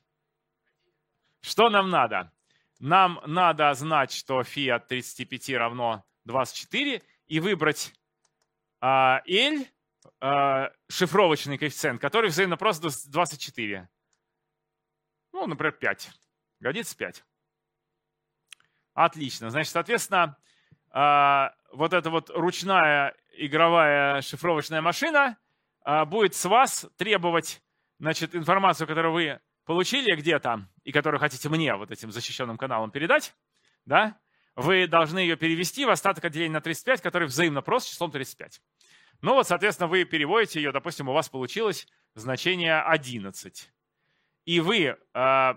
Что нам надо? Нам надо знать, что фи от тридцати пяти равно двадцать четыре и выбрать а, L, а, шифровочный коэффициент, который взаимно просто двадцать четыре. Ну, например, пять. Годится пять. Отлично. Значит, соответственно, а, вот эта вот ручная игровая шифровочная машина а, будет с вас требовать, значит, информацию, которую вы получили где-то и которую хотите мне вот этим защищенным каналом передать, да, вы должны ее перевести в остаток от деления на тридцать пять, который взаимно прост с числом тридцать пять. Ну вот, соответственно, вы переводите ее, допустим, у вас получилось значение одиннадцать. И вы э,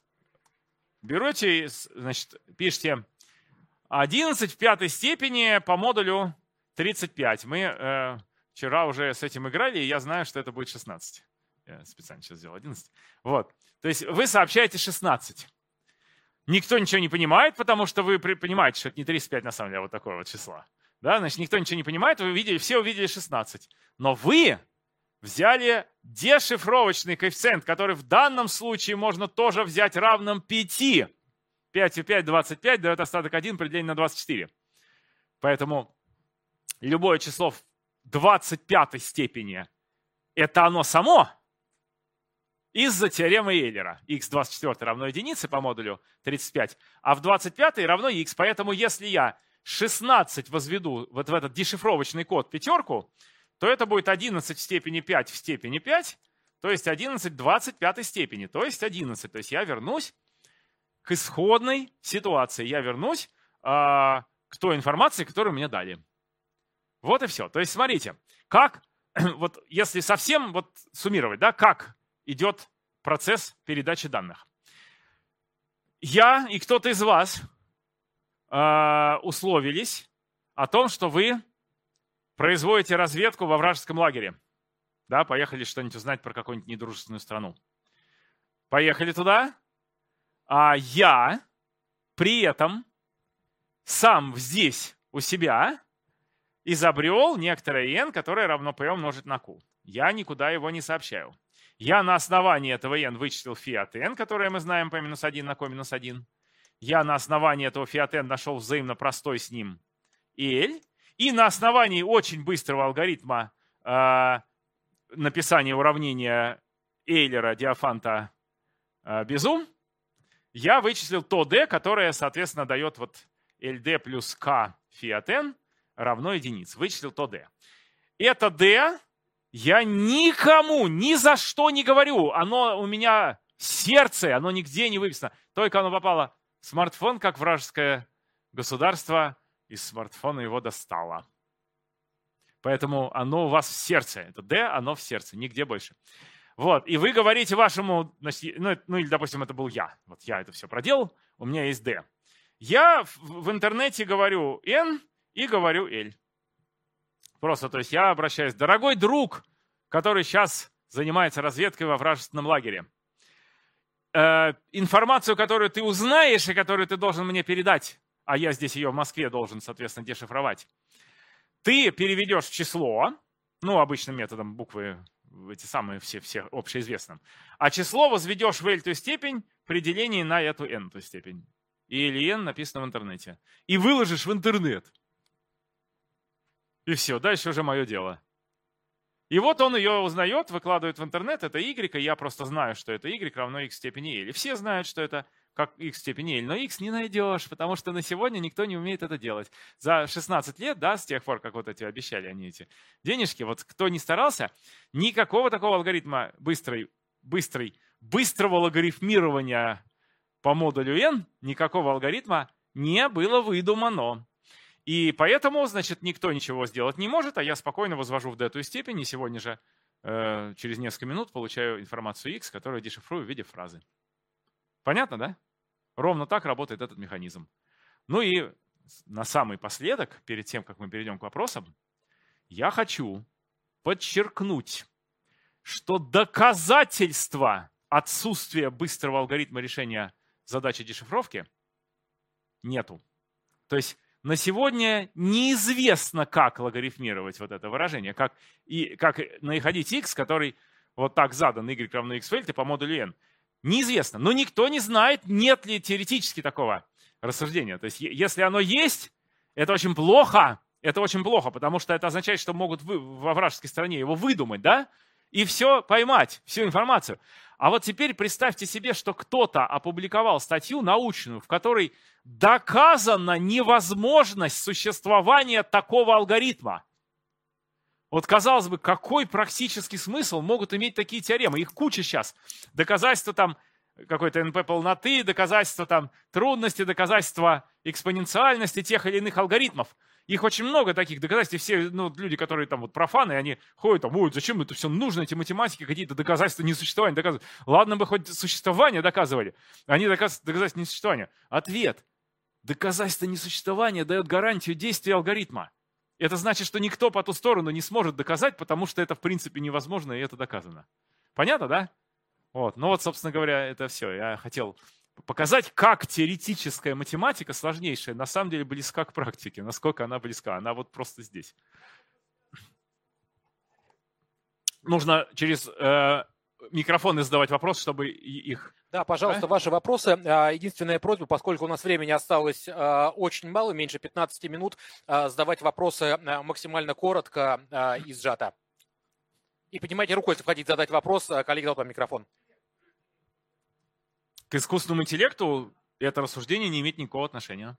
берете, значит, пишете одиннадцать в пятой степени по модулю тридцать пять. Мы э, вчера уже с этим играли, и я знаю, что это будет шестнадцать. Я специально сейчас сделал одиннадцать. Вот. То есть вы сообщаете шестнадцать. Никто ничего не понимает, потому что вы понимаете, что это не тридцать пять на самом деле, а вот такое вот число. Да? Значит, никто ничего не понимает, вы увидели, все увидели шестнадцать. Но вы взяли дешифровочный коэффициент, который в данном случае можно тоже взять равным пяти. пять и пять, двадцать пять, дает остаток один при делении на двадцать четыре. Поэтому любое число в двадцать пятой степени – это оно само из-за теоремы Эйлера. х двадцать четыре равно единице по модулю тридцать пять, а в двадцать пятой равно х. Поэтому если я шестнадцать возведу вот в этот дешифровочный код пятерку, то это будет одиннадцать в степени пять в степени пять, то есть одиннадцать в двадцать пятой степени, то есть одиннадцать. То есть я вернусь к исходной ситуации, я вернусь а, к той информации, которую мне дали. Вот и все. То есть смотрите, как, вот если совсем вот суммировать, да, как идет процесс передачи данных. Я и кто-то из вас э, условились о том, что вы производите разведку во вражеском лагере. Да, поехали что-нибудь узнать про какую-нибудь недружественную страну. Поехали туда, а я при этом сам здесь у себя изобрел некоторое n, которое равно p умножить на q. Я никуда его не сообщаю. Я на основании этого n вычислил φ от n, которое мы знаем p минус один на q минус один. Я на основании этого φ от n нашел взаимно простой с ним L. И на основании очень быстрого алгоритма э, написания уравнения Эйлера, Диофанта, э, Безум, я вычислил то d, которое, соответственно, дает вот ld плюс k φ от n равно единице. Вычислил то d. Это d я никому ни за что не говорю. Оно у меня в сердце, оно нигде не выписано. Только оно попало в смартфон, как вражеское государство, из смартфона его достало. Поэтому оно у вас в сердце. Это d, оно в сердце, нигде больше. Вот. И вы говорите вашему, ну, ну или, допустим, это был я. Вот я это все проделал, у меня есть d. Я в интернете говорю n и говорю l. Просто, то есть я обращаюсь, дорогой друг, который сейчас занимается разведкой во вражественном лагере. Э, информацию, которую ты узнаешь и которую ты должен мне передать, а я здесь ее в Москве должен, соответственно, дешифровать, ты переведешь в число, ну, обычным методом буквы, эти самые все, все общеизвестным, а число возведешь в l-тую степень при делении на эту n-тую степень. Или n написано в интернете. И выложишь в интернет. И все, дальше уже мое дело. И вот он ее узнает, выкладывает в интернет, это y, и я просто знаю, что это y равно x в степени l. И все знают, что это как x в степени l, но x не найдешь, потому что на сегодня никто не умеет это делать. За шестнадцать лет, да, с тех пор, как вот эти обещали они эти денежки, вот кто не старался, никакого такого алгоритма быстрой, быстрой, быстрого логарифмирования по модулю n, никакого алгоритма не было выдумано. И поэтому, значит, никто ничего сделать не может, а я спокойно возвожу в d-тую степень, и сегодня же э, через несколько минут получаю информацию x, которую дешифрую в виде фразы. Понятно, да? Ровно так работает этот механизм. Ну и на самый последок, перед тем, как мы перейдем к вопросам, я хочу подчеркнуть, что доказательство отсутствия быстрого алгоритма решения задачи дешифровки нету. То есть на сегодня неизвестно, как логарифмировать вот это выражение, как, и, как находить x, который вот так задан, y равно x в эльте по модулю n. Неизвестно. Но никто не знает, нет ли теоретически такого рассуждения. То есть если оно есть, это очень плохо. Это очень плохо, потому что это означает, что могут вы, во вражеской стране его выдумать, да? И все поймать, всю информацию. А вот теперь представьте себе, что кто-то опубликовал статью научную, в которой доказана невозможность существования такого алгоритма. Вот, казалось бы, какой практический смысл могут иметь такие теоремы? Их куча сейчас. Доказательства там какой-то эн пэ полноты, доказательства там трудности, доказательства экспоненциальности тех или иных алгоритмов. Их очень много таких доказательств. И все ну, люди, которые там вот профаны, они ходят там, ой, зачем это все нужно, эти математики, какие-то доказательства несуществования доказывают. Ладно бы хоть существование доказывали. Они доказывают доказательства несуществования. Ответ. Доказательство несуществования дает гарантию действия алгоритма. Это значит, что никто по ту сторону не сможет доказать, потому что это в принципе невозможно, и это доказано. Понятно, да? Вот. Ну вот, собственно говоря, это все. Я хотел показать, как теоретическая математика сложнейшая на самом деле близка к практике. Насколько она близка. Она вот просто здесь. Нужно через э, микрофоны задавать вопрос, чтобы их... Да, пожалуйста, а? Ваши вопросы. Единственная просьба, поскольку у нас времени осталось очень мало, меньше пятнадцати минут, задавать вопросы максимально коротко и сжато. И поднимайте руку, если хотите задать вопрос. Коллеги, дал вам микрофон. К искусственному интеллекту это рассуждение не имеет никакого отношения.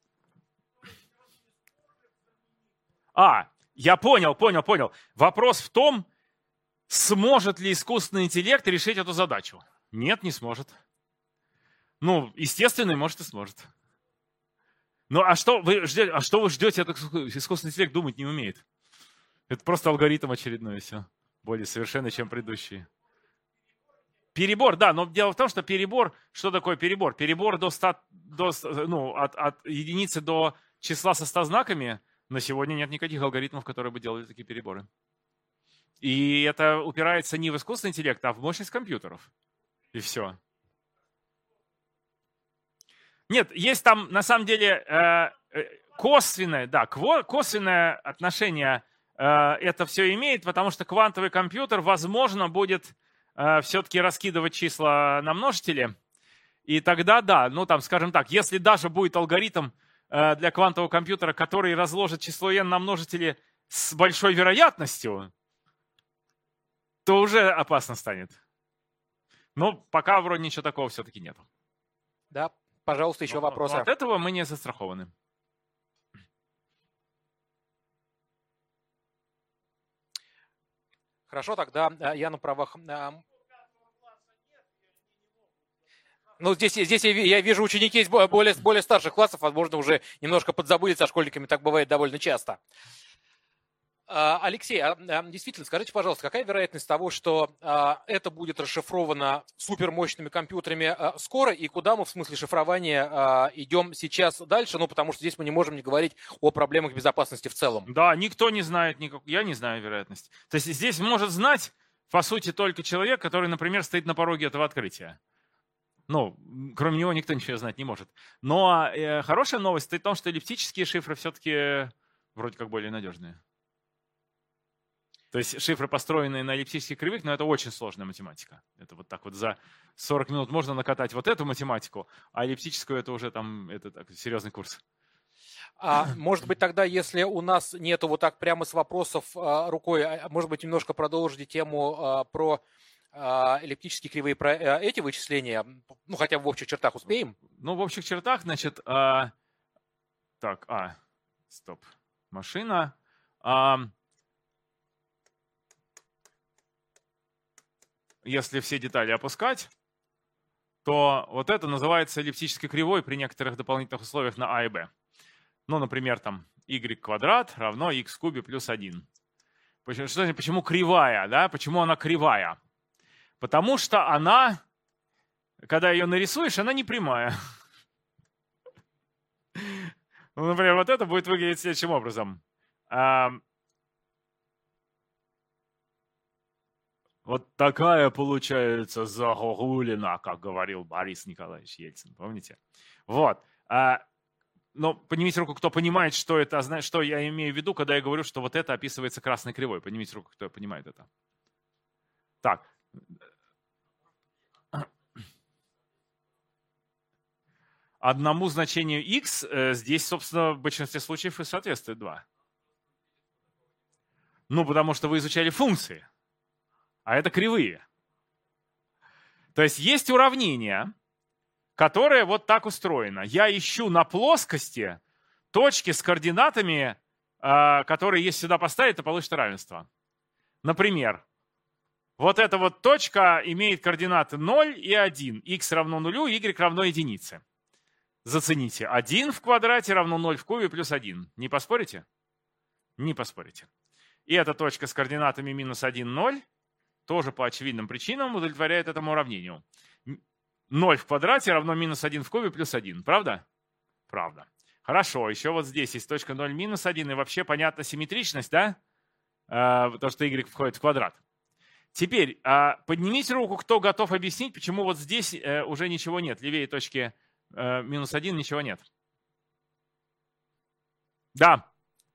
А, я понял, понял, понял. Вопрос в том, сможет ли искусственный интеллект решить эту задачу. Нет, не сможет. Ну, естественно, может и сможет. Ну, а что вы ждете? А что вы ждете? Это искусственный интеллект думать не умеет. Это просто алгоритм очередной, и все. Более совершенный, чем предыдущие. Перебор, да, но дело в том, что перебор, что такое перебор? Перебор до ста, до, ну, от, от единицы до числа со ста знаками на сегодня нет никаких алгоритмов, которые бы делали такие переборы. И это упирается не в искусственный интеллект, а в мощность компьютеров. И все. Нет, есть там на самом деле косвенное, да, косвенное отношение это все имеет, потому что квантовый компьютер, возможно, будет все-таки раскидывать числа на множители. И тогда, да, ну там, скажем так, если даже будет алгоритм для квантового компьютера, который разложит число n на множители с большой вероятностью, то уже опасно станет. Но пока вроде ничего такого все-таки нет. Да, пожалуйста, еще но, вопросы. Но от этого мы не застрахованы. Хорошо, тогда я на правах... Ну, здесь, здесь я вижу ученики из более, более старших классов, возможно, уже немножко подзабыли со школьниками, так бывает довольно часто. Алексей, действительно, скажите, пожалуйста, какая вероятность того, что это будет расшифровано супермощными компьютерами скоро, и куда мы в смысле шифрования идем сейчас дальше? Ну, потому что здесь мы не можем не говорить о проблемах безопасности в целом. Да, никто не знает, никак... я не знаю вероятность. То есть здесь может знать, по сути, только человек, который, например, стоит на пороге этого открытия. Ну, кроме него никто ничего знать не может. Но э, хорошая новость в том, что эллиптические шифры все-таки вроде как более надежные. То есть шифры, построенные на эллиптических кривых, но это очень сложная математика. Это вот так вот за сорок минут можно накатать вот эту математику, а эллиптическую это уже там это так, серьезный курс. А, может быть, тогда, если у нас нету вот так прямо с вопросов а, рукой, а, может быть, немножко продолжите тему а, про а, эллиптические кривые, про а, эти вычисления, ну, хотя бы в общих чертах успеем? Ну, в общих чертах, значит, а, так, а, стоп, машина. А, если все детали опускать, то вот это называется эллиптической кривой при некоторых дополнительных условиях на а и b. Ну, например, там y квадрат равно x в кубе плюс один. Почему, что, почему кривая, да? Почему она кривая? Потому что она, когда ее нарисуешь, она не прямая. Ну, например, вот это будет выглядеть следующим образом. Вот такая получается загогулина, как говорил Борис Николаевич Ельцин, помните? Вот. Но поднимите руку, кто понимает, что это, что я имею в виду, когда я говорю, что вот это описывается красной кривой. Поднимите руку, кто понимает это. Так. Одному значению x здесь, собственно, в большинстве случаев и соответствует два. Ну, потому что вы изучали функции, а это кривые. То есть есть уравнение, которое вот так устроено. Я ищу на плоскости точки с координатами, которые, если сюда поставить, то получится равенство. Например, вот эта вот точка имеет координаты ноль и один. Х равно нулю, y равно единице. Зацените. один в квадрате равно ноль в кубе плюс один. Не поспорите? Не поспорите. И эта точка с координатами минус один, ноль тоже по очевидным причинам удовлетворяет этому уравнению. ноль в квадрате равно минус один в кубе плюс один. Правда? Правда. Хорошо. Еще вот здесь есть точка ноль минус один. И вообще понятна симметричность, да? То, что y входит в квадрат. Теперь поднимите руку, кто готов объяснить, почему вот здесь уже ничего нет. Левее точки минус один ничего нет. Да.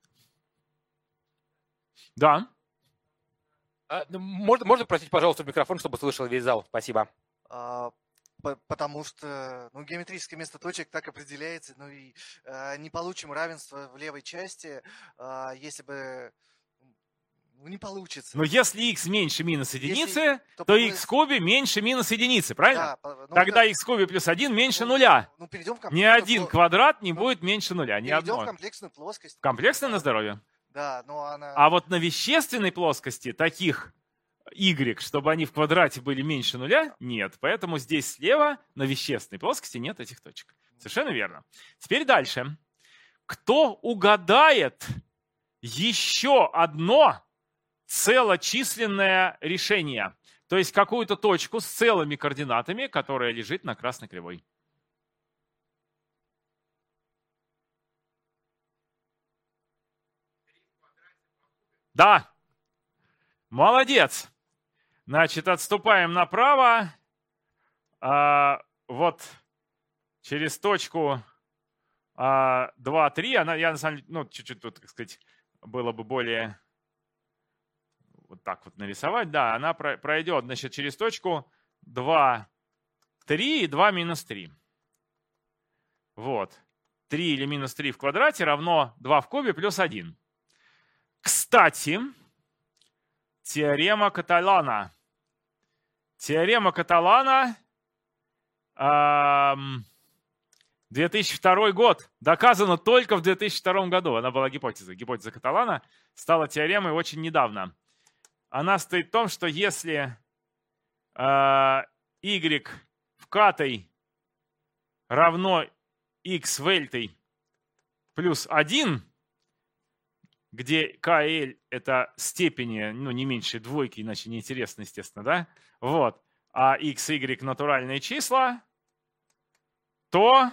Да. Можно, можно просить, пожалуйста, микрофон, чтобы слышал весь зал? Спасибо. А, потому что ну, геометрическое место точек так определяется. Ну и а, не получим равенства в левой части, а, если бы... Ну, не получится. Но если x меньше минус единицы, если, то, то x в кубе меньше минус единицы, правильно? Да, ну, Тогда да. x в кубе плюс один меньше ну, нуля. Ну, перейдем в ни один плоскость. квадрат не ну, будет меньше нуля. Ни перейдем одно. в комплексную плоскость. Комплексная на здоровье. Да, но она... А вот на вещественной плоскости таких y, чтобы они в квадрате были меньше нуля, нет. Поэтому здесь слева на вещественной плоскости нет этих точек. Совершенно верно. Теперь дальше. Кто угадает еще одно целочисленное решение? То есть какую-то точку с целыми координатами, которая лежит на красной кривой. Да. Молодец. Значит, отступаем направо. А, вот через точку а, два, три. Она, я на самом деле, ну, чуть-чуть тут, так сказать, было бы более вот так вот нарисовать. Да, она пройдет, значит, через точку два, три и два минус три. Вот. три или минус три в квадрате равно два в кубе плюс один. Кстати, теорема Каталана. Теорема Каталана, эм, две тысячи второй год. Доказана только в две тысячи втором году. Она была гипотезой. Гипотеза Каталана стала теоремой очень недавно. Она стоит в том, что если э, y в катой равно x в эльтой плюс один, где k и l это степени, ну, не меньше двойки, иначе неинтересно, естественно, да? Вот. А x, y натуральные числа, то,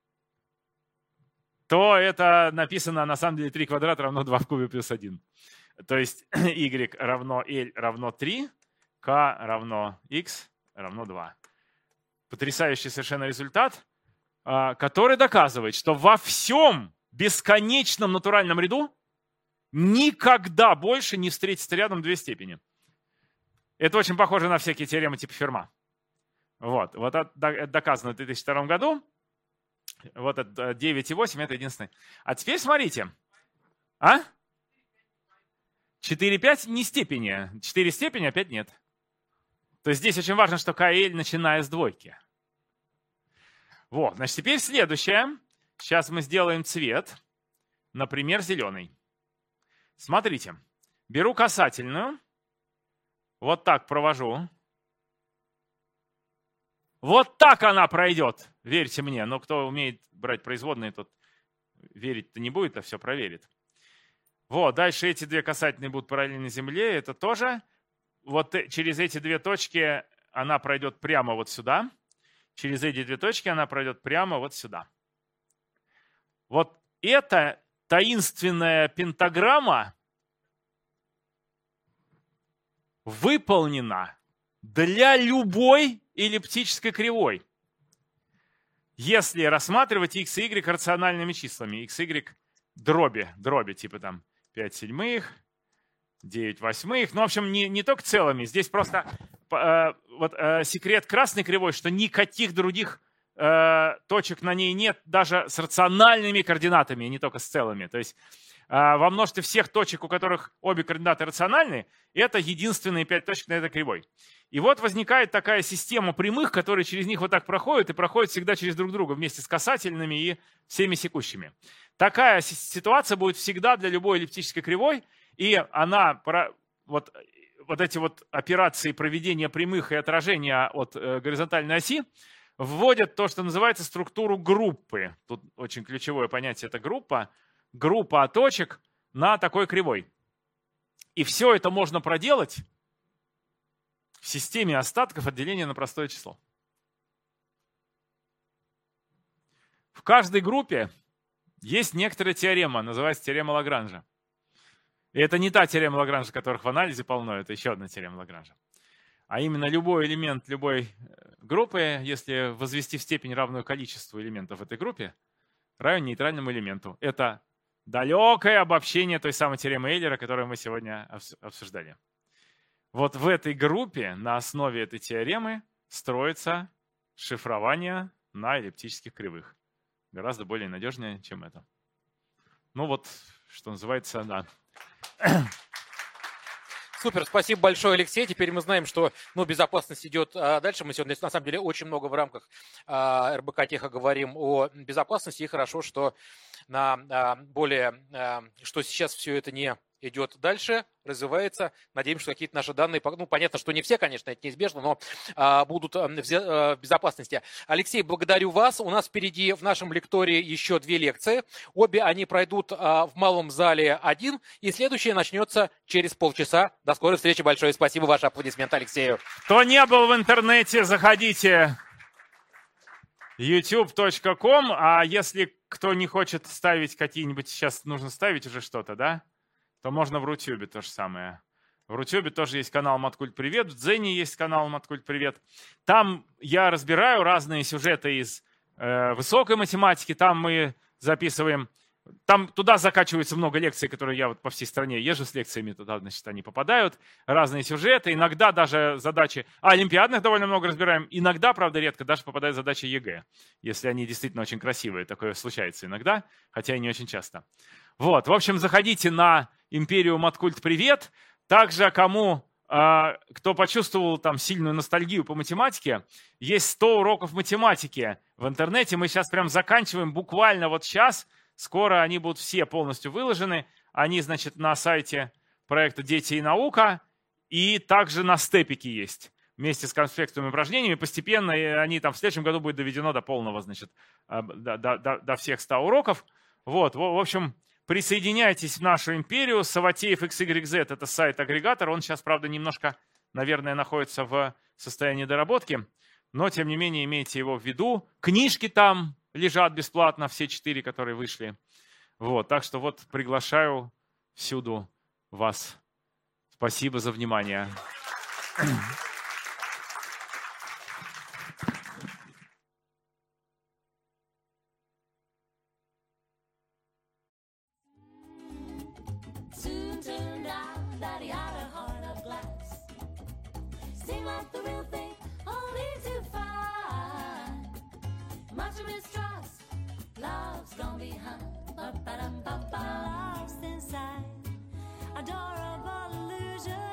то это написано на самом деле три квадрата равно два в кубе плюс один. То есть y равно l равно три, k равно x равно два. Потрясающий совершенно результат, который доказывает, что во всем бесконечном натуральном ряду никогда больше не встретится рядом две степени. Это очень похоже на всякие теоремы типа Ферма. Вот, вот это доказано в две тысячи втором году. Вот это девять и восемь, это единственное. А теперь смотрите. А? четыре и пять не степени. четыре степени, а пять нет. То есть здесь очень важно, что k и l начиная с двойки. Вот, значит, теперь следующее. Сейчас мы сделаем цвет. Например, зеленый. Смотрите. Беру касательную. Вот так провожу. Вот так она пройдет. Верьте мне. Но кто умеет брать производные, тот верить-то не будет, а все проверит. Вот, дальше эти две касательные будут параллельно Земле. Это тоже. Вот через эти две точки она пройдет прямо вот сюда. Через эти две точки она пройдет прямо вот сюда. Вот эта таинственная пентаграмма выполнена для любой эллиптической кривой. Если рассматривать x и y рациональными числами, x, y дроби, дроби типа там пять седьмых, девять восьмых, ну, в общем, не, не только целыми. Здесь просто э, вот, э, секрет красной кривой, что никаких других э, точек на ней нет, даже с рациональными координатами, не только с целыми. То есть э, во множестве всех точек, у которых обе координаты рациональны, это единственные пять точек на этой кривой. И вот возникает такая система прямых, которые через них вот так проходят и проходят всегда через друг друга вместе с касательными и всеми секущими. Такая ситуация будет всегда для любой эллиптической кривой, и она, вот, вот эти вот операции проведения прямых и отражения от э, горизонтальной оси вводят то, что называется структуру группы. Тут очень ключевое понятие – это группа. Группа точек на такой кривой. И все это можно проделать в системе остатков от деления на простое число. В каждой группе есть некоторая теорема, называется теорема Лагранжа. И это не та теорема Лагранжа, которых в анализе полно, это еще одна теорема Лагранжа. А именно любой элемент любой группы, если возвести в степень равную количеству элементов в этой группе, равен нейтральному элементу. Это далекое обобщение той самой теоремы Эйлера, которую мы сегодня обсуждали. Вот в этой группе на основе этой теоремы строится шифрование на эллиптических кривых. Гораздо более надежнее, чем это. Ну вот, что называется, да. Супер, спасибо большое, Алексей. Теперь мы знаем, что ну, безопасность идет а, дальше. Мы сегодня, на самом деле, очень много в рамках а, эр бэ ка Теха говорим о безопасности. И хорошо, что, на, а, более, а, что сейчас все это не идет дальше, развивается. Надеемся, что какие-то наши данные, ну, понятно, что не все, конечно, это неизбежно, но а, будут а, в безопасности. Алексей, благодарю вас. У нас впереди в нашем лектории еще две лекции. Обе они пройдут а, в малом зале один, и следующая начнется через полчаса. До скорой встречи. Большое спасибо. Ваши аплодисменты Алексею. Кто не был в интернете, заходите ютуб точка ком, а если кто не хочет ставить какие-нибудь, сейчас нужно ставить уже что-то, да? То можно в Рутюбе то же самое. В Рутюбе тоже есть канал Маткульт Привет, в Дзене есть канал Маткульт Привет. Там я разбираю разные сюжеты из э, высокой математики, там мы записываем, там туда закачивается много лекций, которые я вот по всей стране езжу с лекциями, туда, значит, они попадают, разные сюжеты, иногда даже задачи, а олимпиадных довольно много разбираем, иногда, правда, редко, даже попадают задачи ЕГЭ, если они действительно очень красивые, такое случается иногда, хотя и не очень часто. Вот, в общем, заходите на Империю Маткульт Привет. Также, кому, э, кто почувствовал там сильную ностальгию по математике, есть сто уроков математики в интернете. Мы сейчас прям заканчиваем буквально вот сейчас. Скоро они будут все полностью выложены. Они, значит, на сайте проекта «Дети и наука». И также на степике есть. Вместе с конспектными упражнениями. Постепенно они там в следующем году будет доведено до полного, значит, до, до, до всех ста уроков. Вот, в общем... Присоединяйтесь в нашу империю. Саватеев икс игрек зет – это сайт-агрегатор. Он сейчас, правда, немножко, наверное, находится в состоянии доработки. Но, тем не менее, имейте его в виду. Книжки там лежат бесплатно, все четыре, которые вышли. Вот, так что вот приглашаю всюду вас. Спасибо за внимание. Lost inside adorable illusion.